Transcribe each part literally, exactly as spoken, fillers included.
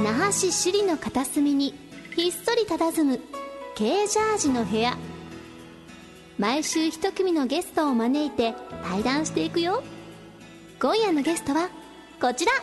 那覇市首里の片隅にひっそり佇む K ジャージの部屋。毎週一組のゲストを招いて対談していくよ。今夜のゲストはこちら。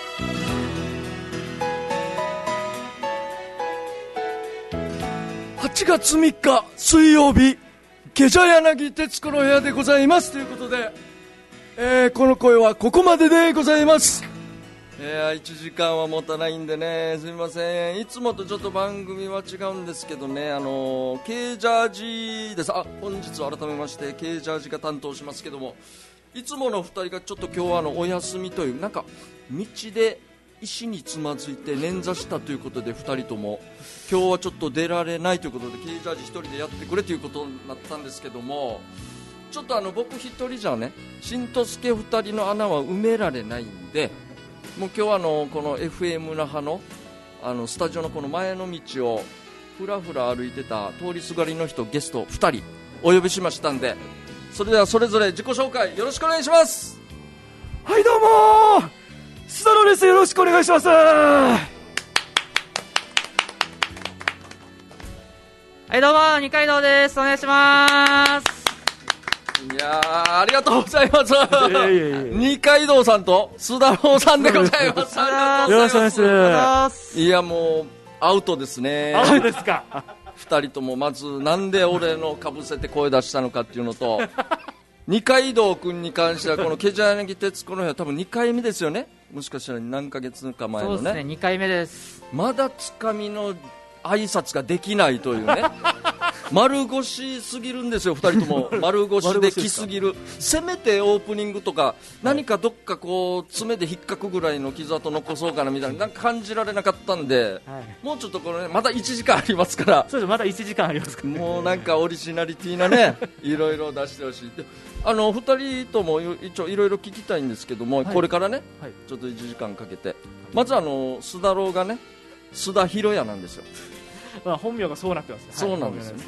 はちがつみっか水曜日、ケジャ柳徹子の部屋でございますということで、えー、この声はここまででございます。いやいちじかんは持たないんでね、すみません。いつもとちょっと番組は違うんですけどね、あの K ジャージです。あ、本日改めまして K ジャージが担当しますけども、いつものふたりがちょっと今日はあのお休みという、なんか道で石につまずいて捻挫したということでふたりとも今日はちょっと出られないということで K ジャージひとりでやってくれということになったんですけども、ちょっとあの僕ひとりじゃね、しんとすけふたりの穴は埋められないんで、もう今日はあのこの エフエム 那覇のあのスタジオのこの前の道をふらふら歩いてた通りすがりの人ゲストふたりお呼びしましたんで、それではそれぞれ自己紹介よろしくお願いします。 はい、どうもー、須田野です。よろしくお願いします。はい、どうも二階堂です。お願いします。 いやー、ありがとうございます。二階堂さんと須田郎さんでございます。ありがとうございます。 よろしくお願いします。 いや、もうアウトですね。 アウトですか。 二人ともまずなんで俺のかぶせて声出したのかっていうのと二階堂君に関してはこのケジャ柳徹子の部屋多分にかいめですよね。もしかしたら何ヶ月か前のね。 そうですね、にかいめです。 まだつかみの挨拶ができないというね丸腰すぎるんですよ、ふたりとも丸腰できすぎる。せめてオープニングとか何かどっかこう爪で引っかくぐらいの傷跡残そうかなみたいな、なんか感じられなかったんで、はい、もうちょっとこの、ね、まだいちじかんありますから。 そうです、まだいちじかんありますから、ね、 もうなんかオリジナリティなねいろいろ出してほしい。で、あのふたりとも一応いろいろ聞きたいんですけども、はい、これからね、はい、ちょっといちじかんかけて、まずあの須田郎がね、須田博也なんですよ。 まあ、本名がそうなってますね。 そうなんですよ、はい、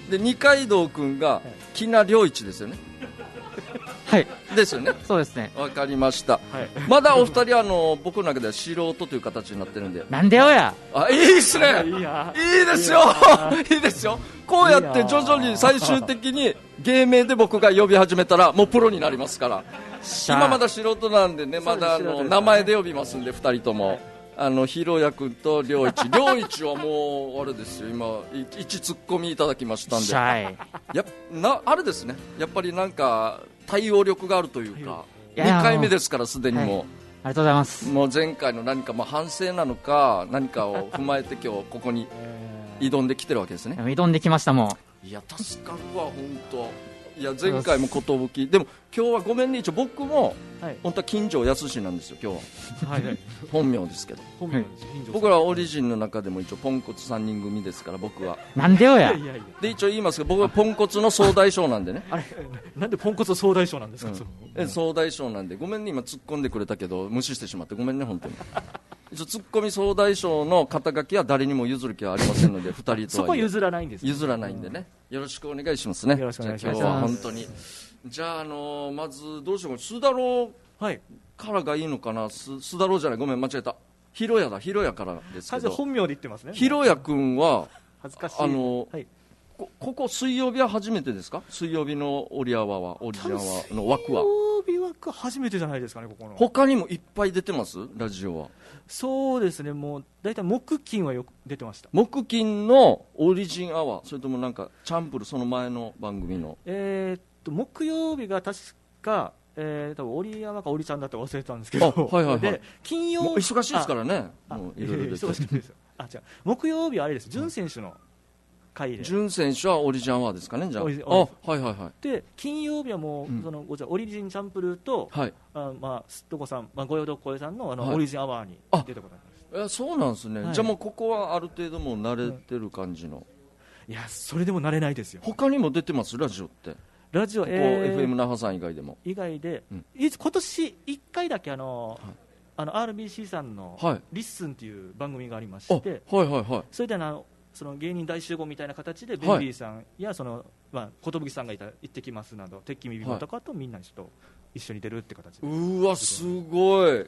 で二階堂君が木名良一ですよね。 はいですよね。 そうですね。 わかりました、はい、 まだお二人はあの僕の中では素人という形になってるんで。 なんでよや。 あ、いいですね。いいや、いいですよ。いいですよ。こうやって徐々に最終的に芸名で僕が呼び始めたらもうプロになりますから。今まだ素人なんでね、まだあの名前で呼びますんで、二人ともあのひろや君と良一良一はもうあれですよ、今一ツッコミいただきましたんで、やなあれですね、やっぱりなんか対応力があるというか、にかいめですからすでにもう、はい、 ありがとうございます。 もう前回の何かまあ反省なのか何かを踏まえて今日ここに挑んできてるわけですね。 挑んできましたもん。 いや助かるわ本当。いや前回も寿でも今日はごめんね、一応僕も、はい、本当は金城康なんですよ今日は、はいはい、本名ですけど、本名僕らはオリジンの中でも一応ポンコツさんにん組ですから。僕はなんでよや。 で一応言いますけど、僕はポンコツの総大将なんでね。 あれなんでポンコツ総大将なんですか、 うん、総大将なんで。ごめんね、今突っ込んでくれたけど無視してしまってごめんね本当に。一応ツッコミ総大将の肩書きは誰にも譲る気はありませんのでふたりとはそこは譲らないんです、ね、 譲らないんでね、よろしくお願いしますね。 よろしくお願いします。 じゃあ今日は本当に、じゃあ、あのー、まずどうしようか、須田郎からがいいのかな。須田郎じゃない、ごめん間違えた、ひろやだ、ひろやからですけど、 本名で言ってますね。 ひろや君は恥ずかしい、 あのーはい、 こ, ここ水曜日は初めてですか。水曜日のオリアワはオリジンアワの枠は水曜日枠初めてじゃないですかね。ここの他にもいっぱい出てます、ラジオは。 そうですね、もう大体木金はよく出てました。 木金のオリジンアワー、それともなんかチャンプル、その前の番組の、 えー、っと木曜日が確か、えー、多分オリアワかオリちゃんだって忘れてたんですけど、 はいはいはい、 で金曜もう忙しいですからね、もういろいろ忙しいですよ。あ、違う、木曜日はあれです、準選手の回で、 準選手はオリジンアワーですかね。じゃあ、あ、はいはいはい。 で金曜日はもう、うん、そのじゃオリジンチャンプルーと、はい、あ、まあすっとこさん、まあ、ごよどこえさんのあの、はい、オリジンアワーに出たことあります。 え、そうなんですね、はい、じゃあもうここはある程度もう慣れてる感じの、 うん、いやそれでも慣れないですよ。 他にも出てます、ラジオって。 ラジオ、 ここ、えー、エフエム 那覇さん以外でも以外で、うん、い今年いっかいだけあの、はい、あの アールビーシー さんの、はい、リッスンっていう番組がありまして、 はいはいはい、 それであのその芸人大集合みたいな形でベンビーさんやその、まあ、寿さんがいた行ってきますなど、鉄筋ビビモとかとみんなにちょっと一緒に出るって形で。 うわすごい。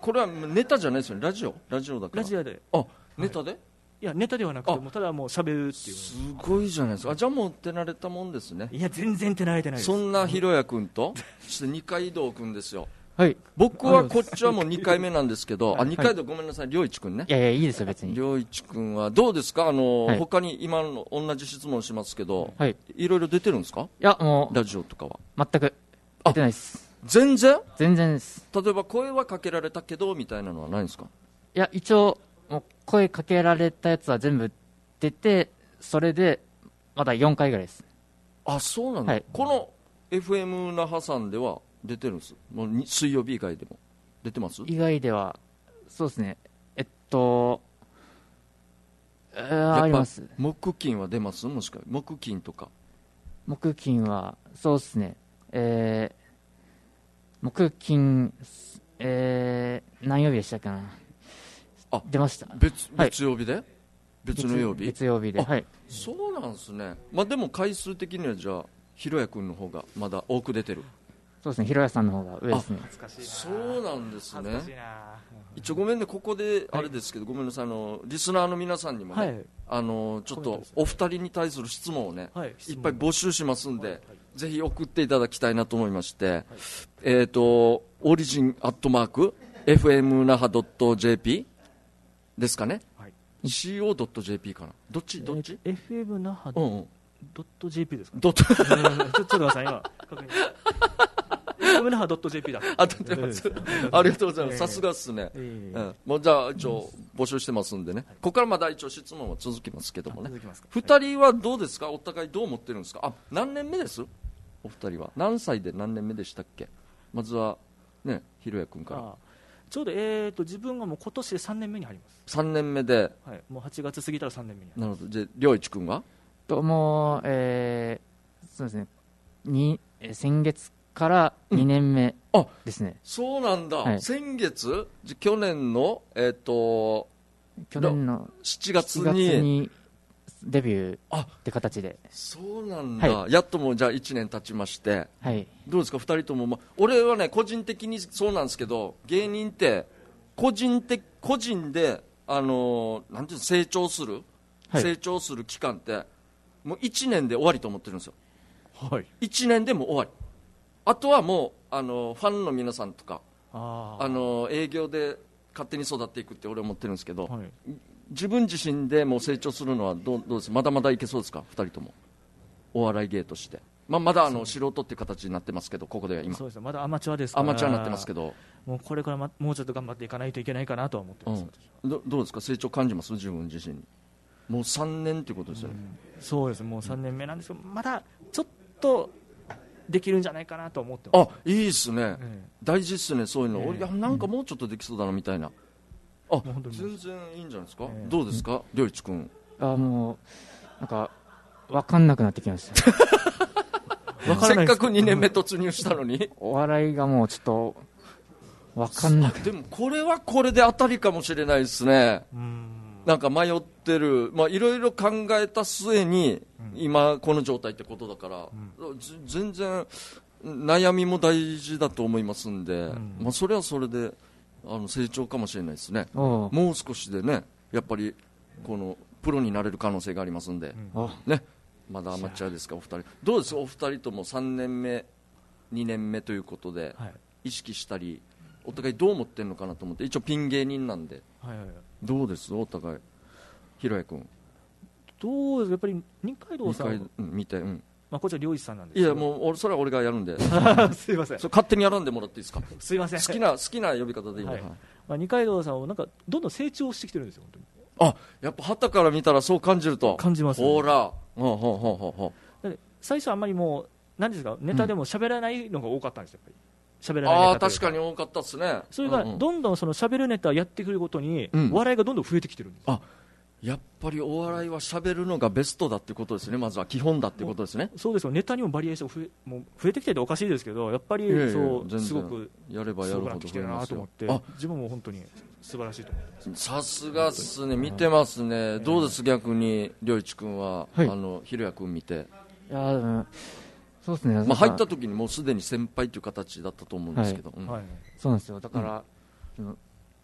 これはネタじゃないですよね、ラジオラジオだから。 ラジオで。 あ、ネタで、はい、 いやネタではなくて、もうただもう喋るっていう。 すごいじゃないですか。あ、じゃあもう手慣れたもんですね。 いや全然手慣れてないです。 そんなひろや君とそして二階堂君ですよ。 はい、 僕はこっちはもうにかいめなんですけど、あ、にかい堂ごめんなさい、良一君ね。 いやいや、いいですよ別に。 良一君はどうですか、あの、 はい、 他に今の同じ質問しますけど、 はい、 いろいろ出てるんですか。いやもうラジオとかは全く出てないです。 全然全然です。 例えば声はかけられたけどみたいなのはないんですか。 いや一応もう声かけられたやつは全部出て、それでまだよんかいぐらいです。 あ、そうなんだ、はい、この エフエム 那覇さんでは出てるんです。もう水曜日以外でも出てます。 以外ではそうですね、えっとえー、あります。 木金は出ます。もしか木金とか。 木金はそうですね、えー、木金、えー、何曜日でしたっけな。あ、出ました。 別, 別曜日で、はい、別の曜日、 別曜日で、はい、 そうなんですね。まあ、でも回数的にはじゃあひろや君の方がまだ多く出てる。 そうですね、ひろやさんの方が上ですね。 そうなんですね。一応ごめんね、ここであれですけど、はい、ごめんなさい、あのリスナーの皆さんにもね、はい、あのちょっとお二人に対する質問をね、はい、いっぱい募集しますんで、はい、ぜひ送っていただきたいなと思いまして、はい、えっとオリジンアットマーク エフエム 那覇 ドット ジェーピー ですかね、はい、シーオー ドット ジェーピー かな、どっちどっち、 エフエム 那覇 ドット ジェーピー ですか、ね、 ドットちょっと待ってください、今確認エフエム 那覇 ドット ジェーピー だ。 あ、出てます。ありがとうございます。さすがっすね。えーうん、もうじゃあ一応募集してますんでね。ここからまだ一応質問は続きますけどもね。二人はどうですか。お互いどう思ってるんですか。あ、何年目です。お二人は何歳で何年目でしたっけ。まずはね、ひろや君から。あ、 ちょうどえーと自分がもう今年でさんねんめに入ります。 さんねんめで。 はい。もうはちがつ過ぎたらさんねんめに。 なるほど。じゃあ良一君は。 ともう、えー、そうですね。にえ先月からにねんめですね、うん、 そうなんだ、はい、先月去年の、えー、と去年のしちがつに、 しちがつにデビューって形で。 そうなんだ、はい、やっともうじゃあいちねん経ちまして、 はい、 どうですかふたりとも、ま、俺はね個人的にそうなんですけど、芸人って個人的個人で、あのー、なんていうの成長する、はい、成長する期間ってもういちねんで終わりと思ってるんですよ、はい、いちねんでもう終わり。あとはもうあのファンの皆さんとか、ああの営業で勝手に育っていくって俺は思ってるんですけど、はい、自分自身でもう成長するのはどう、どうです。まだまだいけそうですかふたりとも、お笑い芸として、まあ、まだあの素人っていう形になってますけど、ここでは今そうです、まだアマチュアですから、 アマチュアになってますけど、 もうこれから、ま、もうちょっと頑張っていかないといけないかなとは思ってます、 うん、ど, どうですか成長感じます自分自身に。もうさんねんということですよね、 うん、そうです、もうさんねんめなんですけど、まだちょっとできるんじゃないかなと思ってます。 あ、いいですね、えー、大事ですねそういうの、えー、いやなんかもうちょっとできそうだなみたいな、うん、あ、全然いいんじゃないですか、えー、どうですか良一君。 あ、もうなんか分かんなくなってきました分からないせっかくにねんめ突入したのにお笑いがもうちょっと分かんなくて。 でもこれはこれで当たりかもしれないですね。うん、なんか迷ってる、まあいろいろ考えた末に今この状態ってことだから、うん、全然悩みも大事だと思いますんで、うん、まあ、それはそれであの成長かもしれないですね。もう少しでねやっぱりこのプロになれる可能性がありますんで、うん、ね、まだアマチュアですかお二人。どうですお二人ともさんねんめにねんめということで、はい、意識したりお互いどう思ってるのかなと思って。一応ピン芸人なんで、はいはいはい、どうですお互い。ひろや君どうですか。やっぱり二階堂さん、 うん、見て、うん、 まあ、こちら良一さんなんですけど。 いやもう俺それは俺がやるんですいません、 それ勝手にやらんでもらっていいですかすいません、 好きな好きな呼び方でいいの、はい、 まあ、二階堂さんをなんかどんどん成長してきてるんですよ本当に。 あ、やっぱ旗から見たらそう感じると。 感じます、ね、 ほら、ほうほうほうほうほう。 最初あんまりもう何ですかネタでも喋らないのが多かったんですよ、やっぱり。喋らないネタ。 ああ、確かに多かったですね。 それがどんどんその喋るネタやってくるごとに、うん、笑いがどんどん増えてきてるんです。 あ、やっぱりお笑いは喋るのがベストだってことですね。まずは基本だってことですね。 そうですよ。ネタにもバリエーション増え、もう増えてきてておかしいですけど、やっぱりそうすごくやればやるほど増えなと思って、自分も本当に素晴らしいと思います。 さすがっすね。見てますね。どうです逆に良一君は、はい、あのひろや君見て。 いや、うん、そうですね。 まあ、入った時にもうすでに先輩という形だったと思うんですけど、 はい、うん、はい、そうなんですよ。だから、うん、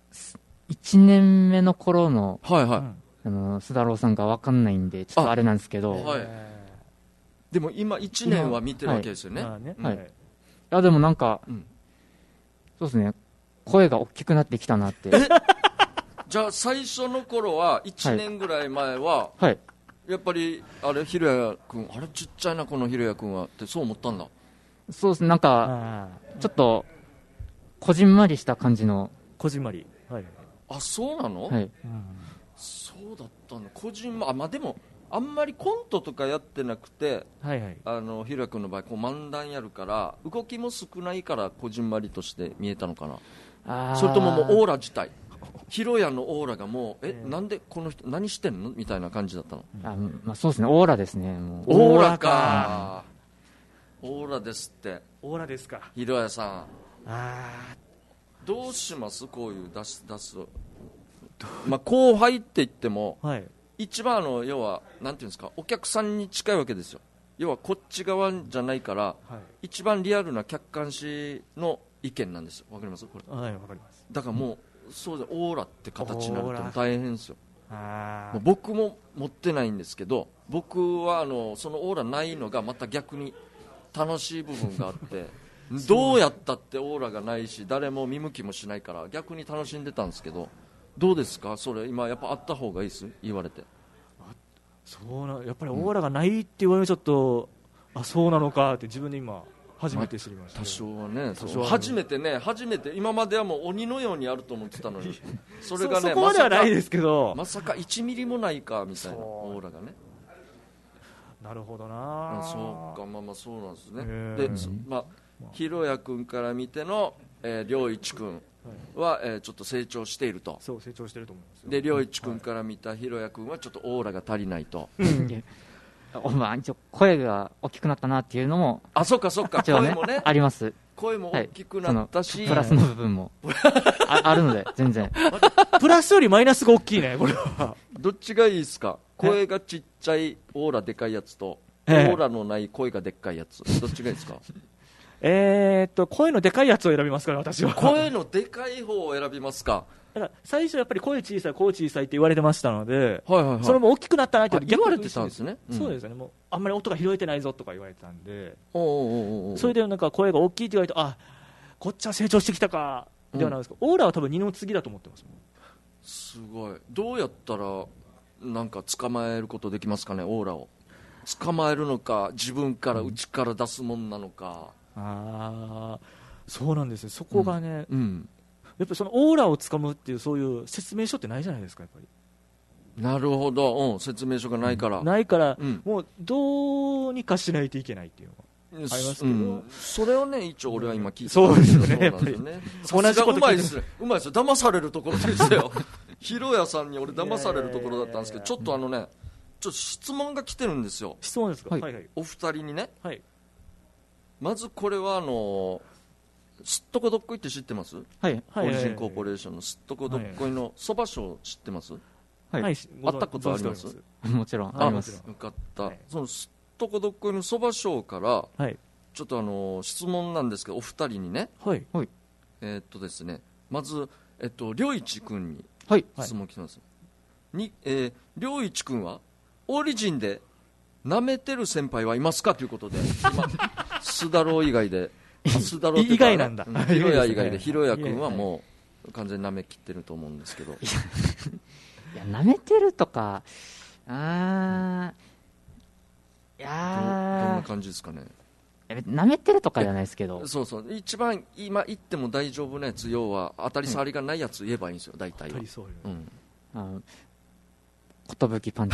いちねんめの頃の、 はいはい、 あの須田郎さんが分かんないんでちょっとあれなんですけど、 はい、でも今いちねんは見てるわけですよね。はい、 うんはい、いやでもなんか、うん、そうですね、声が大きくなってきたなってじゃあ最初の頃はいちねんぐらい前は、はい、やっぱりあれひろやくんあれちっちゃいなこのひろやくんはってそう思ったんだ。 そうですね、なんかちょっとこじんまりした感じのこじんまり、はい、 あそうなの、はい、うん、そうだったのこじんまあ、まあ、でもあんまりコントとかやってなくて、はいはい、あのひろやくんの場合こう漫談やるから動きも少ないからこじんまりとして見えたのかな。それとももうオーラ自体ひろやのオーラがもうえ、えー、なんでこの人何してんのみたいな感じだったの。 あ、まあ、そうですね、オーラですね。もうオーラか、オーラですって。 オーラですかひろやさん。あどうしますこういう出す出す、まあ、後輩って言っても、はい、一番の要はなんていうんですかお客さんに近いわけですよ。要はこっち側じゃないから、はい、一番リアルな客観視の意見なんですよ。わかりますこれ。 はい、わかります。 だからもうそうでオーラって形になると大変ですよ。あもう僕も持ってないんですけど僕はあのそのオーラないのがまた逆に楽しい部分があってどうやったってオーラがないし誰も見向きもしないから逆に楽しんでたんですけどどうですかそれ今やっぱあった方がいいです言われて。 あそうなやっぱりオーラがないって言われるとちょっと、うん、あそうなのかって自分で今初めて知りました、 まあ、多少はね多少初めてね初めて今まではもう鬼のようにあると思ってたのにそれがねそ, そこまではないですけどまさかいちミリもないかみたいなオーラがね。 なるほどな。 そうかまあまあそうなんですね。で、まあ、ひろやくんから見ての、えー、りょういちくんは、はいえー、ちょっと成長していると。 そう成長してると思いますよ。 でりょういちくんから見たひろやくんはちょっとオーラが足りないとおまあ、一応声が大きくなったなっていうのもあそっかそっか、ね、声もねあります。 声も大きくなったし、 はい、プラスの部分も あ, あるので全然プラスよりマイナスが大きいねこれは。 どっちがいいですか声がちっちゃいオーラでかいやつとオーラのない声がでっかいやつどっちがいいですかえーっと声のでかいやつを選びますから私は。 声のでかい方を選びますか。 だから最初やっぱり声小さい声小さいって言われてましたので、はいはいはい、それも大きくなったなって言われてたんですね、 うん、そうですね。もうあんまり音が拾えてないぞとか言われてたんでおうおうおうそれでなんか声が大きいって言われてあこっちは成長してきたかではないですか、うん、オーラは多分二の次だと思ってます。 すごい。どうやったらなんか捕まえることできますかねオーラを。捕まえるのか自分から内から出すもんなのか、うん、あそうなんですよ。そこがね、うんうんやっぱりそのオーラをつかむっていうそういう説明書ってないじゃないですかやっぱり。 なるほど、うん、説明書がないから、 うん、ないから、うん、もうどうにかしないといけないっていうのがありますけど、うん、 それをね一応俺は今聞いて、 うん、そうですよねやっぱり同じことうまいですねうまいですよ。騙されるところですよひろやさんに俺騙されるところだったんですけどちょっとあのねちょっと質問が来てるんですよ。 質問ですか、はいはいはい、 お二人にね、はい、まずこれはあのすっとこどっこいって知ってます？はい、オリジンコーポレーションのすっとこどっこいのそば賞知ってます？はい、会ったことあります？ もちろんあります。 よかった、はい、そのすっとこどっこいのそば賞から、はい、ちょっとあの質問なんですけどお二人にね、はい、えー、っとですねまずえっとりょういちくんに質問来てます、はいにえー、りょういちくんはオリジンで舐めてる先輩はいますかということで須田郎以外で須田郎以外なんだ。 ひろや以外でひろや君はもう完全に舐めきってると思うんですけど。いや舐めてるとかあいやど, どんな感じですかね。 舐めてるとかじゃないですけどそうそう一番今言っても大丈夫なやつ要は当たり障りがないやつ言えばいいんですよ大体は。うん、あ寿パンチ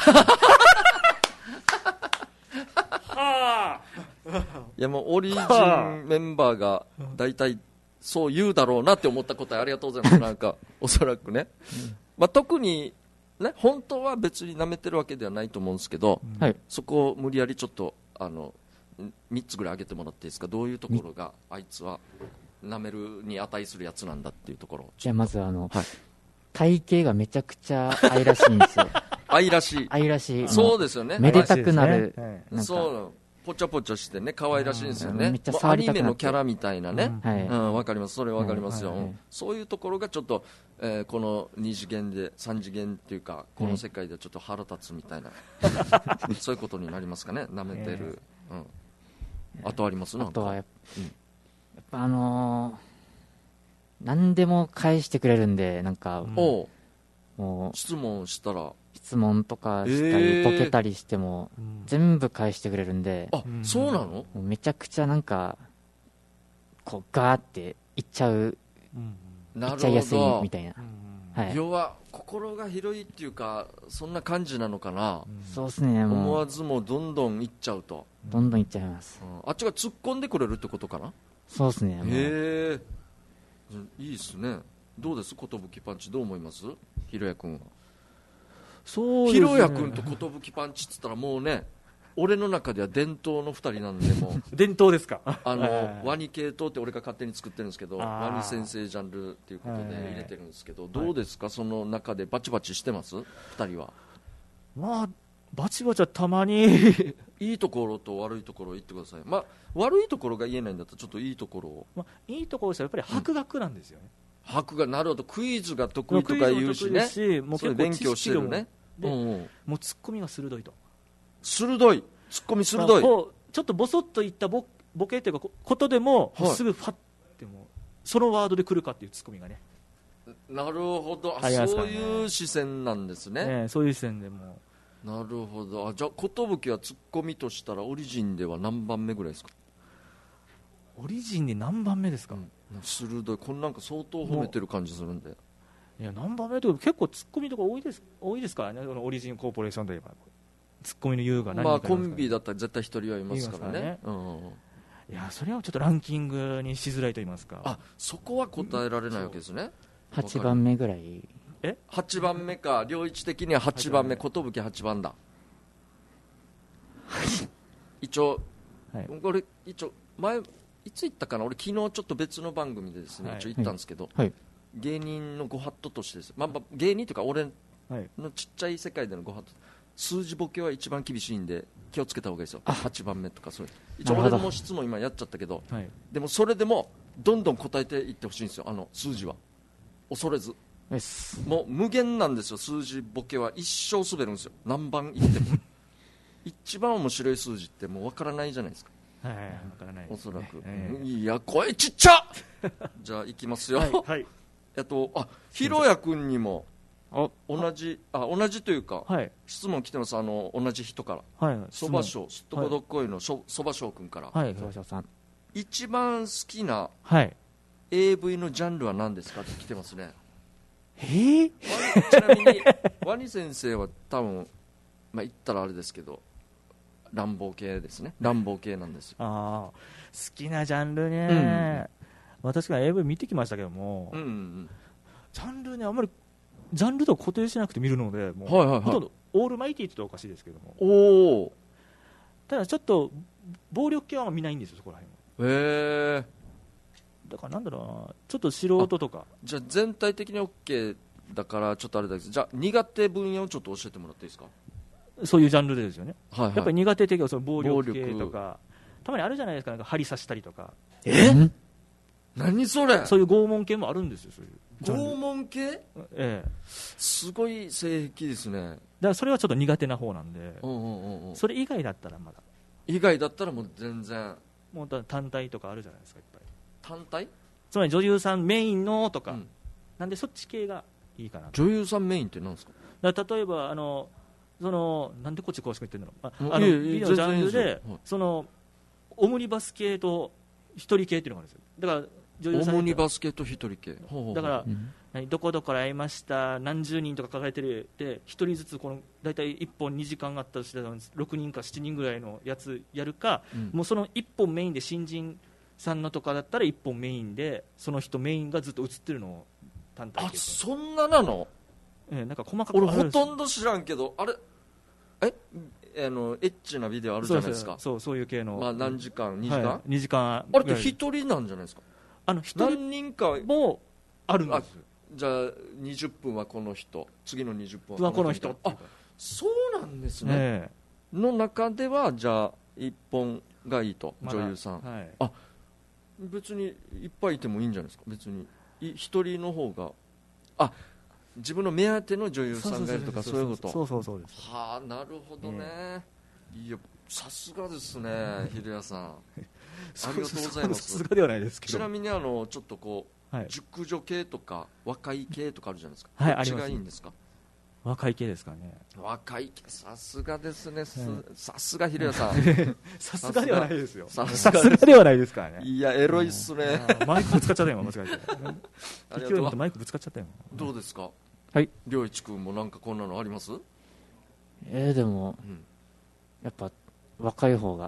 いやもうオリジンメンバーが大体そう言うだろうなって思った答えありがとうございますなんかおそらくね、うんまあ、特にね本当は別に舐めてるわけではないと思うんですけど、うん、そこを無理やりちょっとあのみっつぐらい挙げてもらっていいですか。どういうところがあいつは舐めるに値するやつなんだっていうところ。 じゃあまずあの、はい、体型がめちゃくちゃ愛らしいんですよ愛らしい愛らしいそうですよね。 めでたくなる、 ねはい、そうぽちゃぽちゃしてね可愛らしいんですよね。 めっちゃもうアニ触りたくなってメのキャラみたいなね、 うんはいうん、わかります、それわかりますよ、 はいはいうんそういうところがちょっと、えーこのに次元でさん次元っていうかこの世界でちょっと腹立つみたいな、そういうことになりますかね、舐めてる、うん、あとありますなんかあとはやっぱ,、 うんやっぱあのー、何でも返してくれるんで、なんか、 うんおうもう質問したら質問とかしたり、 えーボケたりしてもうん全部返してくれるんで、 あ、 うんそうなのもうめちゃくちゃなんかこうガーっていっちゃううんないるっちゃいやすいほみたいな、 うんはい、 要は心が広いっていうかそんな感じなのかな、 そうですね、 思もうわずもうどんどんいっちゃうと、 どんどんいっちゃいます。 うんあっちが突っ込んでくれるってことかな。 そうですね、もうへえいいっすね。どうです寿パンチどう思いますひろやくんは。 そうですね。 ひろやくんと寿パンチっつったらもうね俺の中では伝統のふたりなんでもう伝統ですか。 あのはいワニ系統って俺が勝手に作ってるんですけどあーワニ先生ジャンルっていうことではい入れてるんですけどどうですかその中でバチバチしてますふたりは。 まあバチバチはたまにいいところと悪いところを言ってください。まあ悪いところが言えないんだったらちょっといいところを。 まあいいところですよ、やっぱり博学なんですよね。 博がなるほどクイズが得意とか言うしねクイズも得意ですしもう結構それ勉強してるね。 でうんうんもうツッコミが鋭いと。 鋭いツッコミ鋭い、 まあこうちょっとボソッと言ったボボケというかこことでも、 はいすぐファッてもうそのワードで来るかっていうツッコミがね、 なるほどあありますそうからねいう視線なんですね。 ねそういう視点でもなるほど。あじゃあ寿はツッコミとしたらオリジンでは何番目ぐらいですか。 オリジンで何番目ですか、 うん鋭いこんなんか相当褒めてる感じするんで。 いや何番目というか結構ツッコミとか多いです多いですからね、このオリジンコーポレーションといえばツッコミの優が何人かまあいますからねコンビだったら絶対一人はいますからねいますうんうんうんいやそれはちょっとランキングにしづらいと言いますか。 あそこは答えられないわけですね。 はちばんめぐらい、 はちばんめか領域的にははちばんめ寿はちばんだ一応、 はいこれ一応前いつ言ったかな俺昨日ちょっと別の番組でですね、 はい一応言ったんですけど、 はい芸人のご法度としてです、まあまあ、芸人というか俺はいのちっちゃい世界でのご法度数字ボケは一番厳しいんで気をつけた方がいいですよ。はちばんめとかそれ一応なるほど俺も質問今やっちゃったけどはいでもそれでもどんどん答えていってほしいんですよ。あの数字は恐れずよしもう無限なんですよ。数字ボケは一生滑るんですよ。何番いっても一番面白い数字ってもう分からないじゃないですかはいはいわからないですねおそらく、 ええいや声ちっちゃじゃあいきますよ、 はいはいえっとあひろやくんにもお同じあ同じというかはい質問来てますあの同じ人からはいそばしょうすっとこどっこいのそばしょうくんから、 はい少々さん、 一番好きなはいエーブイ のジャンルは何ですかって来てますね。 えー、 ちなみにワニ先生は多分まあ言ったらあれですけど乱暴系ですね。乱暴系なんですよ。 ああ好きなジャンルね、私が エーブイ 見てきましたけども、 うんうんジャンルねあんまりジャンルと固定しなくて見るのでもう、 はいはいはいほとんどオールマイティーって言ったらおかしいですけども、 おおただちょっと暴力系は見ないんですよそこら辺は。 へえ。 だからなんだろうなちょっと素人とかじゃあ全体的に OK だからちょっとあれだけどじゃあ苦手分野をちょっと教えてもらっていいですか。 そういうジャンルでですよね、 はいはいやっぱり苦手的なその暴力暴力系とかたまにあるじゃないですか、なんか針刺したりとかえん何それそういう拷問系もあるんですよそういうジャンル拷問系ええ、 すごい性癖ですね。 だからそれはちょっと苦手な方なんで、 うんうんうんうんそれ以外だったらまだ以外だったらもう全然もうだ単体とかあるじゃないですかいっぱい。 単体つまり女優さんメインのとか、 うんなんでそっち系がいいかなと。 女優さんメインって何ですか。 だから例えばあのそのなんでこっち詳しく言ってるのあうんあのいえいえビデオのジャンル全然いいでですよはいそのオムニバス系と一人系っていうのがあるんですよ。だから女優さんオムニバス系と一人系ほうほうほうだから、 うん何どこどこから会いました何十人とか書かれてるで一人ずつこの大体いっぽんにじかんあったとしてろくにんかしちにんぐらいのやつやるか、 うんもうそのいっぽんメインで新人さんのとかだったらいっぽんメインでその人メインがずっと映ってるのを単体あ系そんななの。 ええなんか細かく俺ほあるんですとんど知らんけどあれえあのエッチなビデオあるじゃないですか。 そうそうそういう系の、 まあ何時間にじかん、 はい、にじかんあれって一人なんじゃないですか。 あの一人何人かもあるんですじゃあにじゅっぷんはこの人次のにじゅっぷんはこの人あそうなんですね、 えの中ではじゃあ一本がいいと、 まだ女優さん、 はい、 あ別にいっぱいいてもいいんじゃないですか。別に一人の方が、あ自分の目当ての女優さんがいるとか、そういうこと。 そうそうそうです。 はあ、なるほどね、えー、いやさすがですね、秀谷さんありがとうございます。 さすがではないですけど。 ちなみにあのちょっとこう、はい、熟女系とか若い系とかあるじゃないですか、はい、どっちがいいんですか。 若い系ですかね。 若い系、さすがですね、さすが秀谷さんさすがではないですよ。 さすがではないですからね。 いやエロいっすね、 うん、マイクぶつかっちゃったよ間違えてありがとう。 マイクぶつかっちゃったよ。 どうですか、 はい、 良一君もなんかこんなのあります？ えー、でも、うん、やっぱ若い方が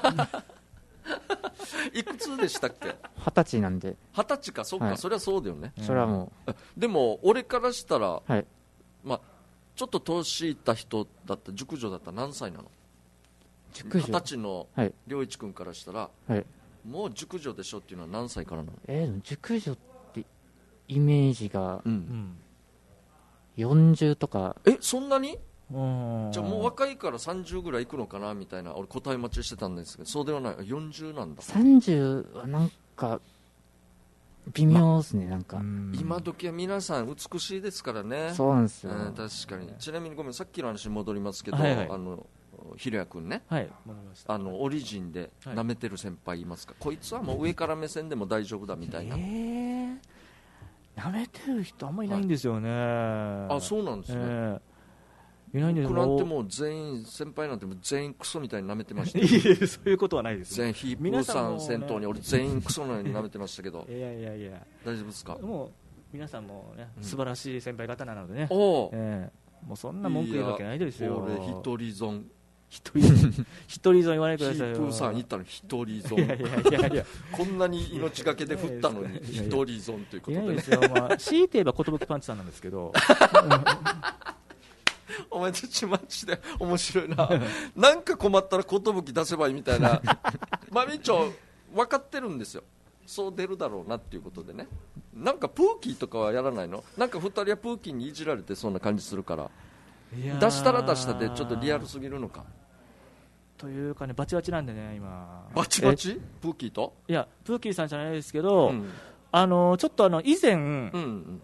いくつでしたっけ？ 二十歳なんで。 二十歳か、そっか、はい、そりゃそうだよね。 それはもうでも俺からしたら、 はい、 まあちょっと年いった人だった、熟女だったら何歳なの？ 熟女二十歳の良一君からしたら、はい、もう熟女でしょっていうのは何歳からなの？ えー、熟女ってイメージが、うん、よんじゅうとか。 えそんなに？じゃあもう若いからさんじゅうぐらいいくのかなみたいな、俺答え待ちしてたんですけど、そうではない、よんじゅうなんだ。 さんじゅうはなんか微妙ですね、ま、なんか今時は皆さん美しいですからね。 そうなんですよ、 えー、確かに。ちなみにごめん、さっきの話に戻りますけど、 はいはい、 あのひろやくんね、 はい、 あのオリジンで舐めてる先輩いますか？はい、こいつはもう上から目線でも大丈夫だみたいな。 えー、舐めてる人あんまりいないんですよね、はい、 あそうなんですね、えーいないんで僕なんてもう全員、先輩なんてもう全員クソみたいに舐めてました。 いやいやそういうことはないです、ね、 全員ヒープーさん先頭に俺全員クソのように舐めてましたけどいやいやいや大丈夫ですか？ もう皆さんもね、素晴らしい先輩方なのでね、 うん、おえー、もうそんな文句言うわけないですよ。 俺一人損一人損一人損言わないでくださいよ。 ヒープーさん言ったの一人損。 いやいやいやいやこんなに命がけで振ったのに一人損ということでね。いないですよ、まあ、強いて言えば寿パンチさんなんですけどお前たちマジで面白いななんか困ったら寿出せばいいみたいなまあみちょ分かってるんですよ、そう出るだろうなっていうことでね。なんかプーキーとかはやらないの？なんかふたりはプーキーにいじられてそんな感じするから、出したら出したでちょっとリアルすぎるのかというかね、バチバチなんでね今。 バチバチ？プーキーと？ いやプーキーさんじゃないですけど、うん、あのちょっとあの以前、うんうん、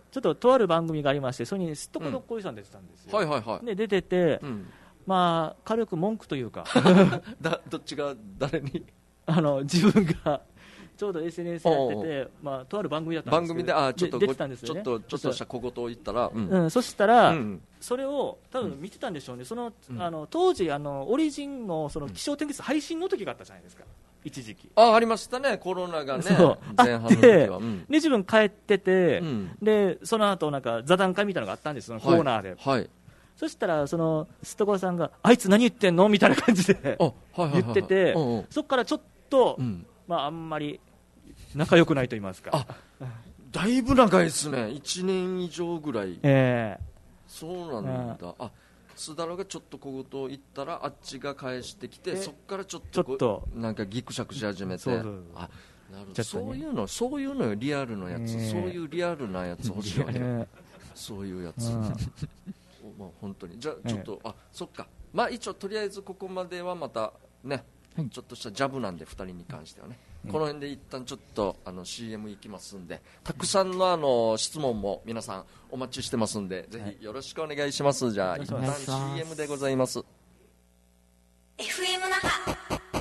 ちょっととある番組がありまして、それにすっとこどっこいさん出てたんですよ、 うんはいはいはい、 で出てて、うん、まあ軽く文句というかだどっちが誰にあの自分がちょうど エスエヌエス やってて、まあ、とある番組だったんですけど、番組であちょっと出てたんですよね、 ちょっとちょっとした小言を言ったら、 うんうん、そしたら、うん、それを多分見てたんでしょうね、その、うん、あの当時あのオリジンのその気象点結配信の時があったじゃないですか、一時期。 あありましたね、コロナがね前半の時は、うん、 で自分帰ってて、うん、でその後なんか座談会みたいなのがあったんです、そのコーナーで、 はいはい、 そしたらそのすっとこさんがあいつ何言ってんのみたいな感じで言ってて、そこからちょっと、うん、まああんまり仲良くないと言いますか。 あだいぶ長いですね、いちねん以上ぐらい、 えー、 そうなんだ、あ須田がちょっと小言を言ったらあっちが返してきて、そこからちょっと、ちょっとなんかギクシャクし始めて、そうそうそう、あなるほど、そういうのそういうのよリアルのやつ、えー、そういうリアルなやつ欲しいわけ、えー、そういうやつ、うん、まあ本当にじゃあちょっと、えー、あそっか、まあ一応とりあえずここまではまたね、はい、ちょっとしたジャブなんでふたりに関してはね、うん、この辺で一旦ちょっとあの シーエム 行きますんで、たくさんのあの質問も皆さんお待ちしてますんで、ぜひよろしくお願いします、はい、じゃあ一旦 シーエム でございます。 エフエム 那覇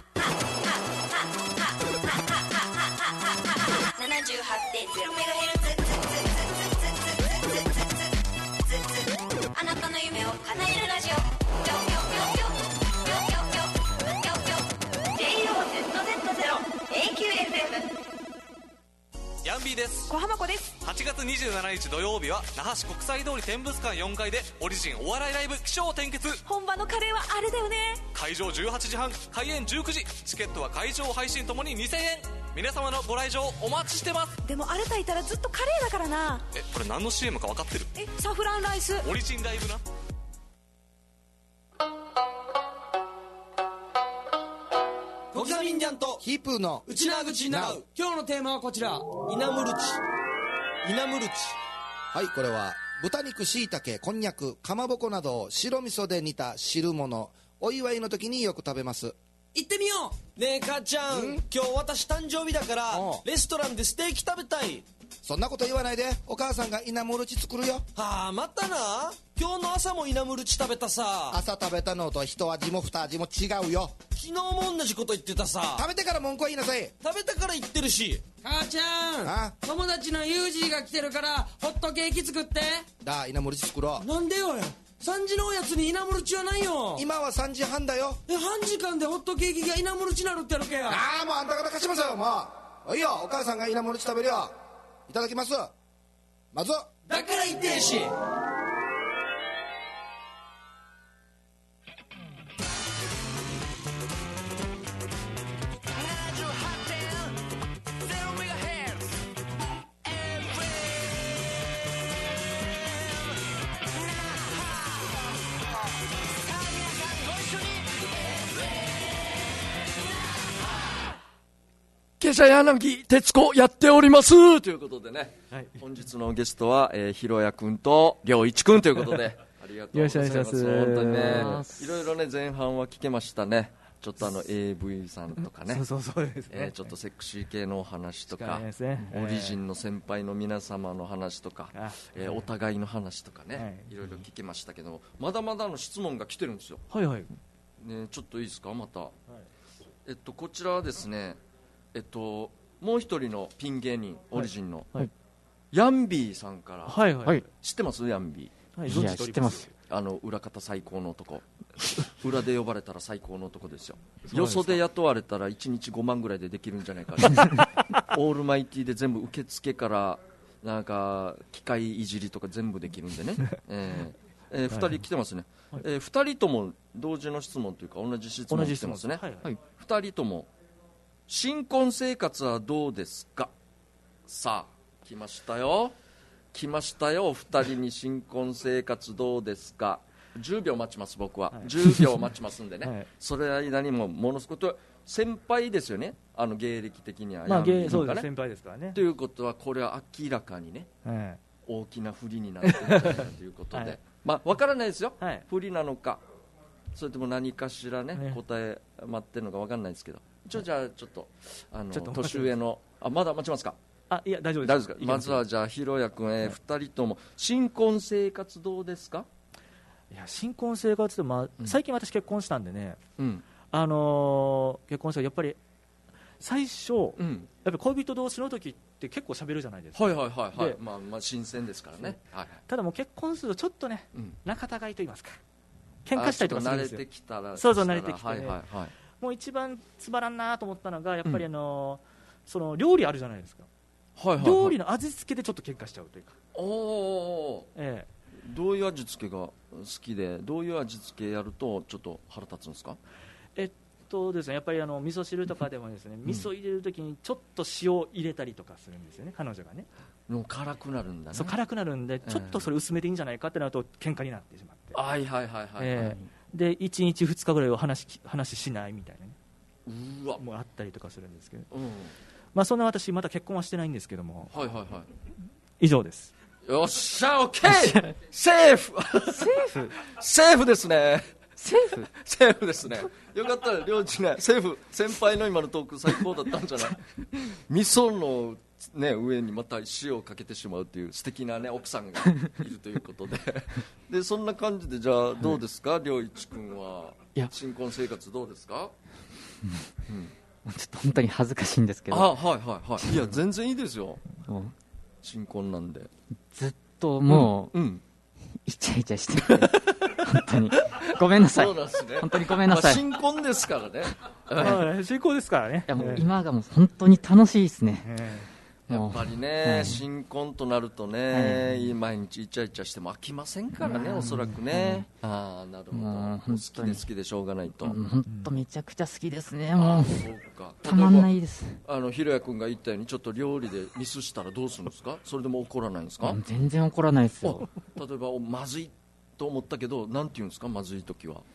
ななじゅうはちてんゼロメガヘルツ、あなたの夢を叶えるラジオ、 ヤンビーです。 小浜子です。 はちがつにじゅうしちにち土曜日は那覇市国際通り展物館よんかいでオリジンお笑いライブ起承転結。 本場のカレーはあれだよね。 会場じゅうはちじはん、開演じゅうくじ、チケットは会場配信ともににせんえん。皆様のご来場お待ちしてます。 でもあれたいたらずっとカレーだからな。 えこれ何の シーエム か分かってる？ えサフランライスオリジンライブな。 小刻みんにゃんとヒープーのうちなぐちなう。今日のテーマはこちら、イナムルチ。イナムルチ。 はい、これは豚肉、椎茸、こんにゃく、かまぼこなどを白味噌で煮た汁物、お祝いの時によく食べます行ってみよう。ねえ母ちゃん、今日私誕生日だからレストランでステーキ食べたい。 そんなこと言わないで、お母さんがイナムルチ作るよ。 はあ、またな。今日の朝もイナムルチ食べたさ。 朝食べたのと一味も二味も違うよ。 昨日も同じこと言ってたさ。 食べてから文句は言いなさい。 食べたから言ってるし。 母ちゃん、友達のユージーが来てるからホットケーキ作って。 だあ、イナムルチ作ろう。 なんでよ。さんじのおやつにイナムルチはないよ。 今はさんじはんだよ。 え、半時間でホットケーキがイナムルチなるってやるけや。 ああ、もうあんた方貸しますよ。もうおいよ、お母さんがイナムルチ食べるよ。いただきます。まずだから言ってんし。 下車柳徹子やっておりますということでね、はい、本日のゲストは、えー、ひろやくんとりょういちくんということでありがとうございます。 よろしくお願いします。 本当にね、いろいろね前半は聞けましたね。ちょっとあの エーブイ さんとかね、 そうそうそうですね、 えー、ちょっとセクシー系のお話とか、 ね、 オリジンの先輩の皆様の話とか、えー、お互いの話とかね、はい、いろいろ聞けましたけど、まだまだの質問が来てるんですよ。 はいはい、 ね、ちょっといいですかまた、はい、えっとこちらはですね、えっともう一人のピン芸人、オリジンの、はい、ヤンビーさんから、 はいはい、 知ってます？ヤンビー、はい、いや知ってます。 あの裏方最高の男裏で呼ばれたら最高の男ですよ。よそで雇われたらいちにちごまんぐらいでできるんじゃないかオールマイティで全部受付からなんか機械いじりとか全部できるんでね、えーえー、ふたり来てますね、はい、えー、ふたりとも同時の質問というか同じ質問来てますね。はいはい、ふたりとも新婚生活はどうですか。さあ来ましたよ来ましたよ。ふたりに新婚生活どうですか。じゅうびょう待ちます。僕は、はい、じゅうびょう待ちますんでね、はい、それ間にもものすごく先輩ですよね、あの芸歴的には、 まあ、芸そうです先輩ですからね。 ということはこれは明らかにね、はい、大きな不利になっているんじゃないかということで、はい、まあ分からないですよ、はい、不利なのかそれとも何かしらね、ね答え待ってるのか分からないですけど、一応じゃあちょっとあの年上のあまだ待ちますか。 あいや大丈夫です。 大丈夫ですか。まずはじゃあひろやくん、えー、ふたりとも新婚生活どうですか。 いや新婚生活で、まあ、うん、最近私結婚したんでね、 うん、 あのー、結婚したらやっぱり最初、うん、やっぱ恋人同士の時って結構喋るじゃないですか。 はいはいはいはい、まあ、まあ新鮮ですからね、はいはい、 ただもう結婚するとちょっとね、うん、仲違いと言いますか喧嘩したりとかするんですよ。 慣れてきたらそうそう慣れてきて、ね、 はいはいはい、 もう一番つまらんなと思ったのがやっぱりあのーうん、その料理あるじゃないですか、はいはいはい、料理の味付けでちょっと喧嘩しちゃうというか。 おお、 ええ、 どういう味付けが好きでどういう味付けやるとちょっと腹立つんですか。 えっとですね、やっぱりあの味噌汁とかでもですね、うん、味噌入れるときにちょっと塩入れたりとかするんですよね、彼女がね。 もう辛くなるんだね。 そう辛くなるんで、ちょっとそれ薄めでいいんじゃないかってなると喧嘩になってしまって、 はいはいはいはい、 えー、でいちにちふつかぐらいは話話しないみたいなね、 うわもうあったりとかするんですけど、 うん、 まあそんな私まだ結婚はしてないんですけども、 はいはいはい、 以上です。 よっしゃ、オッケーセーフセーフセーフですね。 セーフセーフですね。よかったら両親ね、セーフ。先輩の今のトーク最高だったんじゃない。味噌の、ね、上にまた塩をかけてしまうという素敵な、ね、奥さんがいるということででそんな感じでじゃあどうですか、りょういち君は新婚生活どうですか。 うんうん、ちょっと本当に恥ずかしいんですけど。 あ、はいはいはい。いや全然いいですよ、新婚なんで。 ずっともう、うんうん、イチャイチャしてて本当にごめんなさい。 そうなんですね、 本当にごめんなさい、 まあ、新婚ですからね新婚ですからね。 いやもう今がもう本当に楽しいですね。 やっぱりね、はい、新婚となるとね、はい、毎日イチャイチャしても飽きませんからね、おそらくね、うん、ああなるほど、好きで好きでしょうがないと。 本当めちゃくちゃ好きですね、もうそうかたまんないです。 あのひろやくんが言ったようにちょっと料理でミスしたらどうするんですか。それでも怒らないんですか。 全然怒らないですよ。 例えばまずいと思ったけどなんて言うんですか、まずい時は。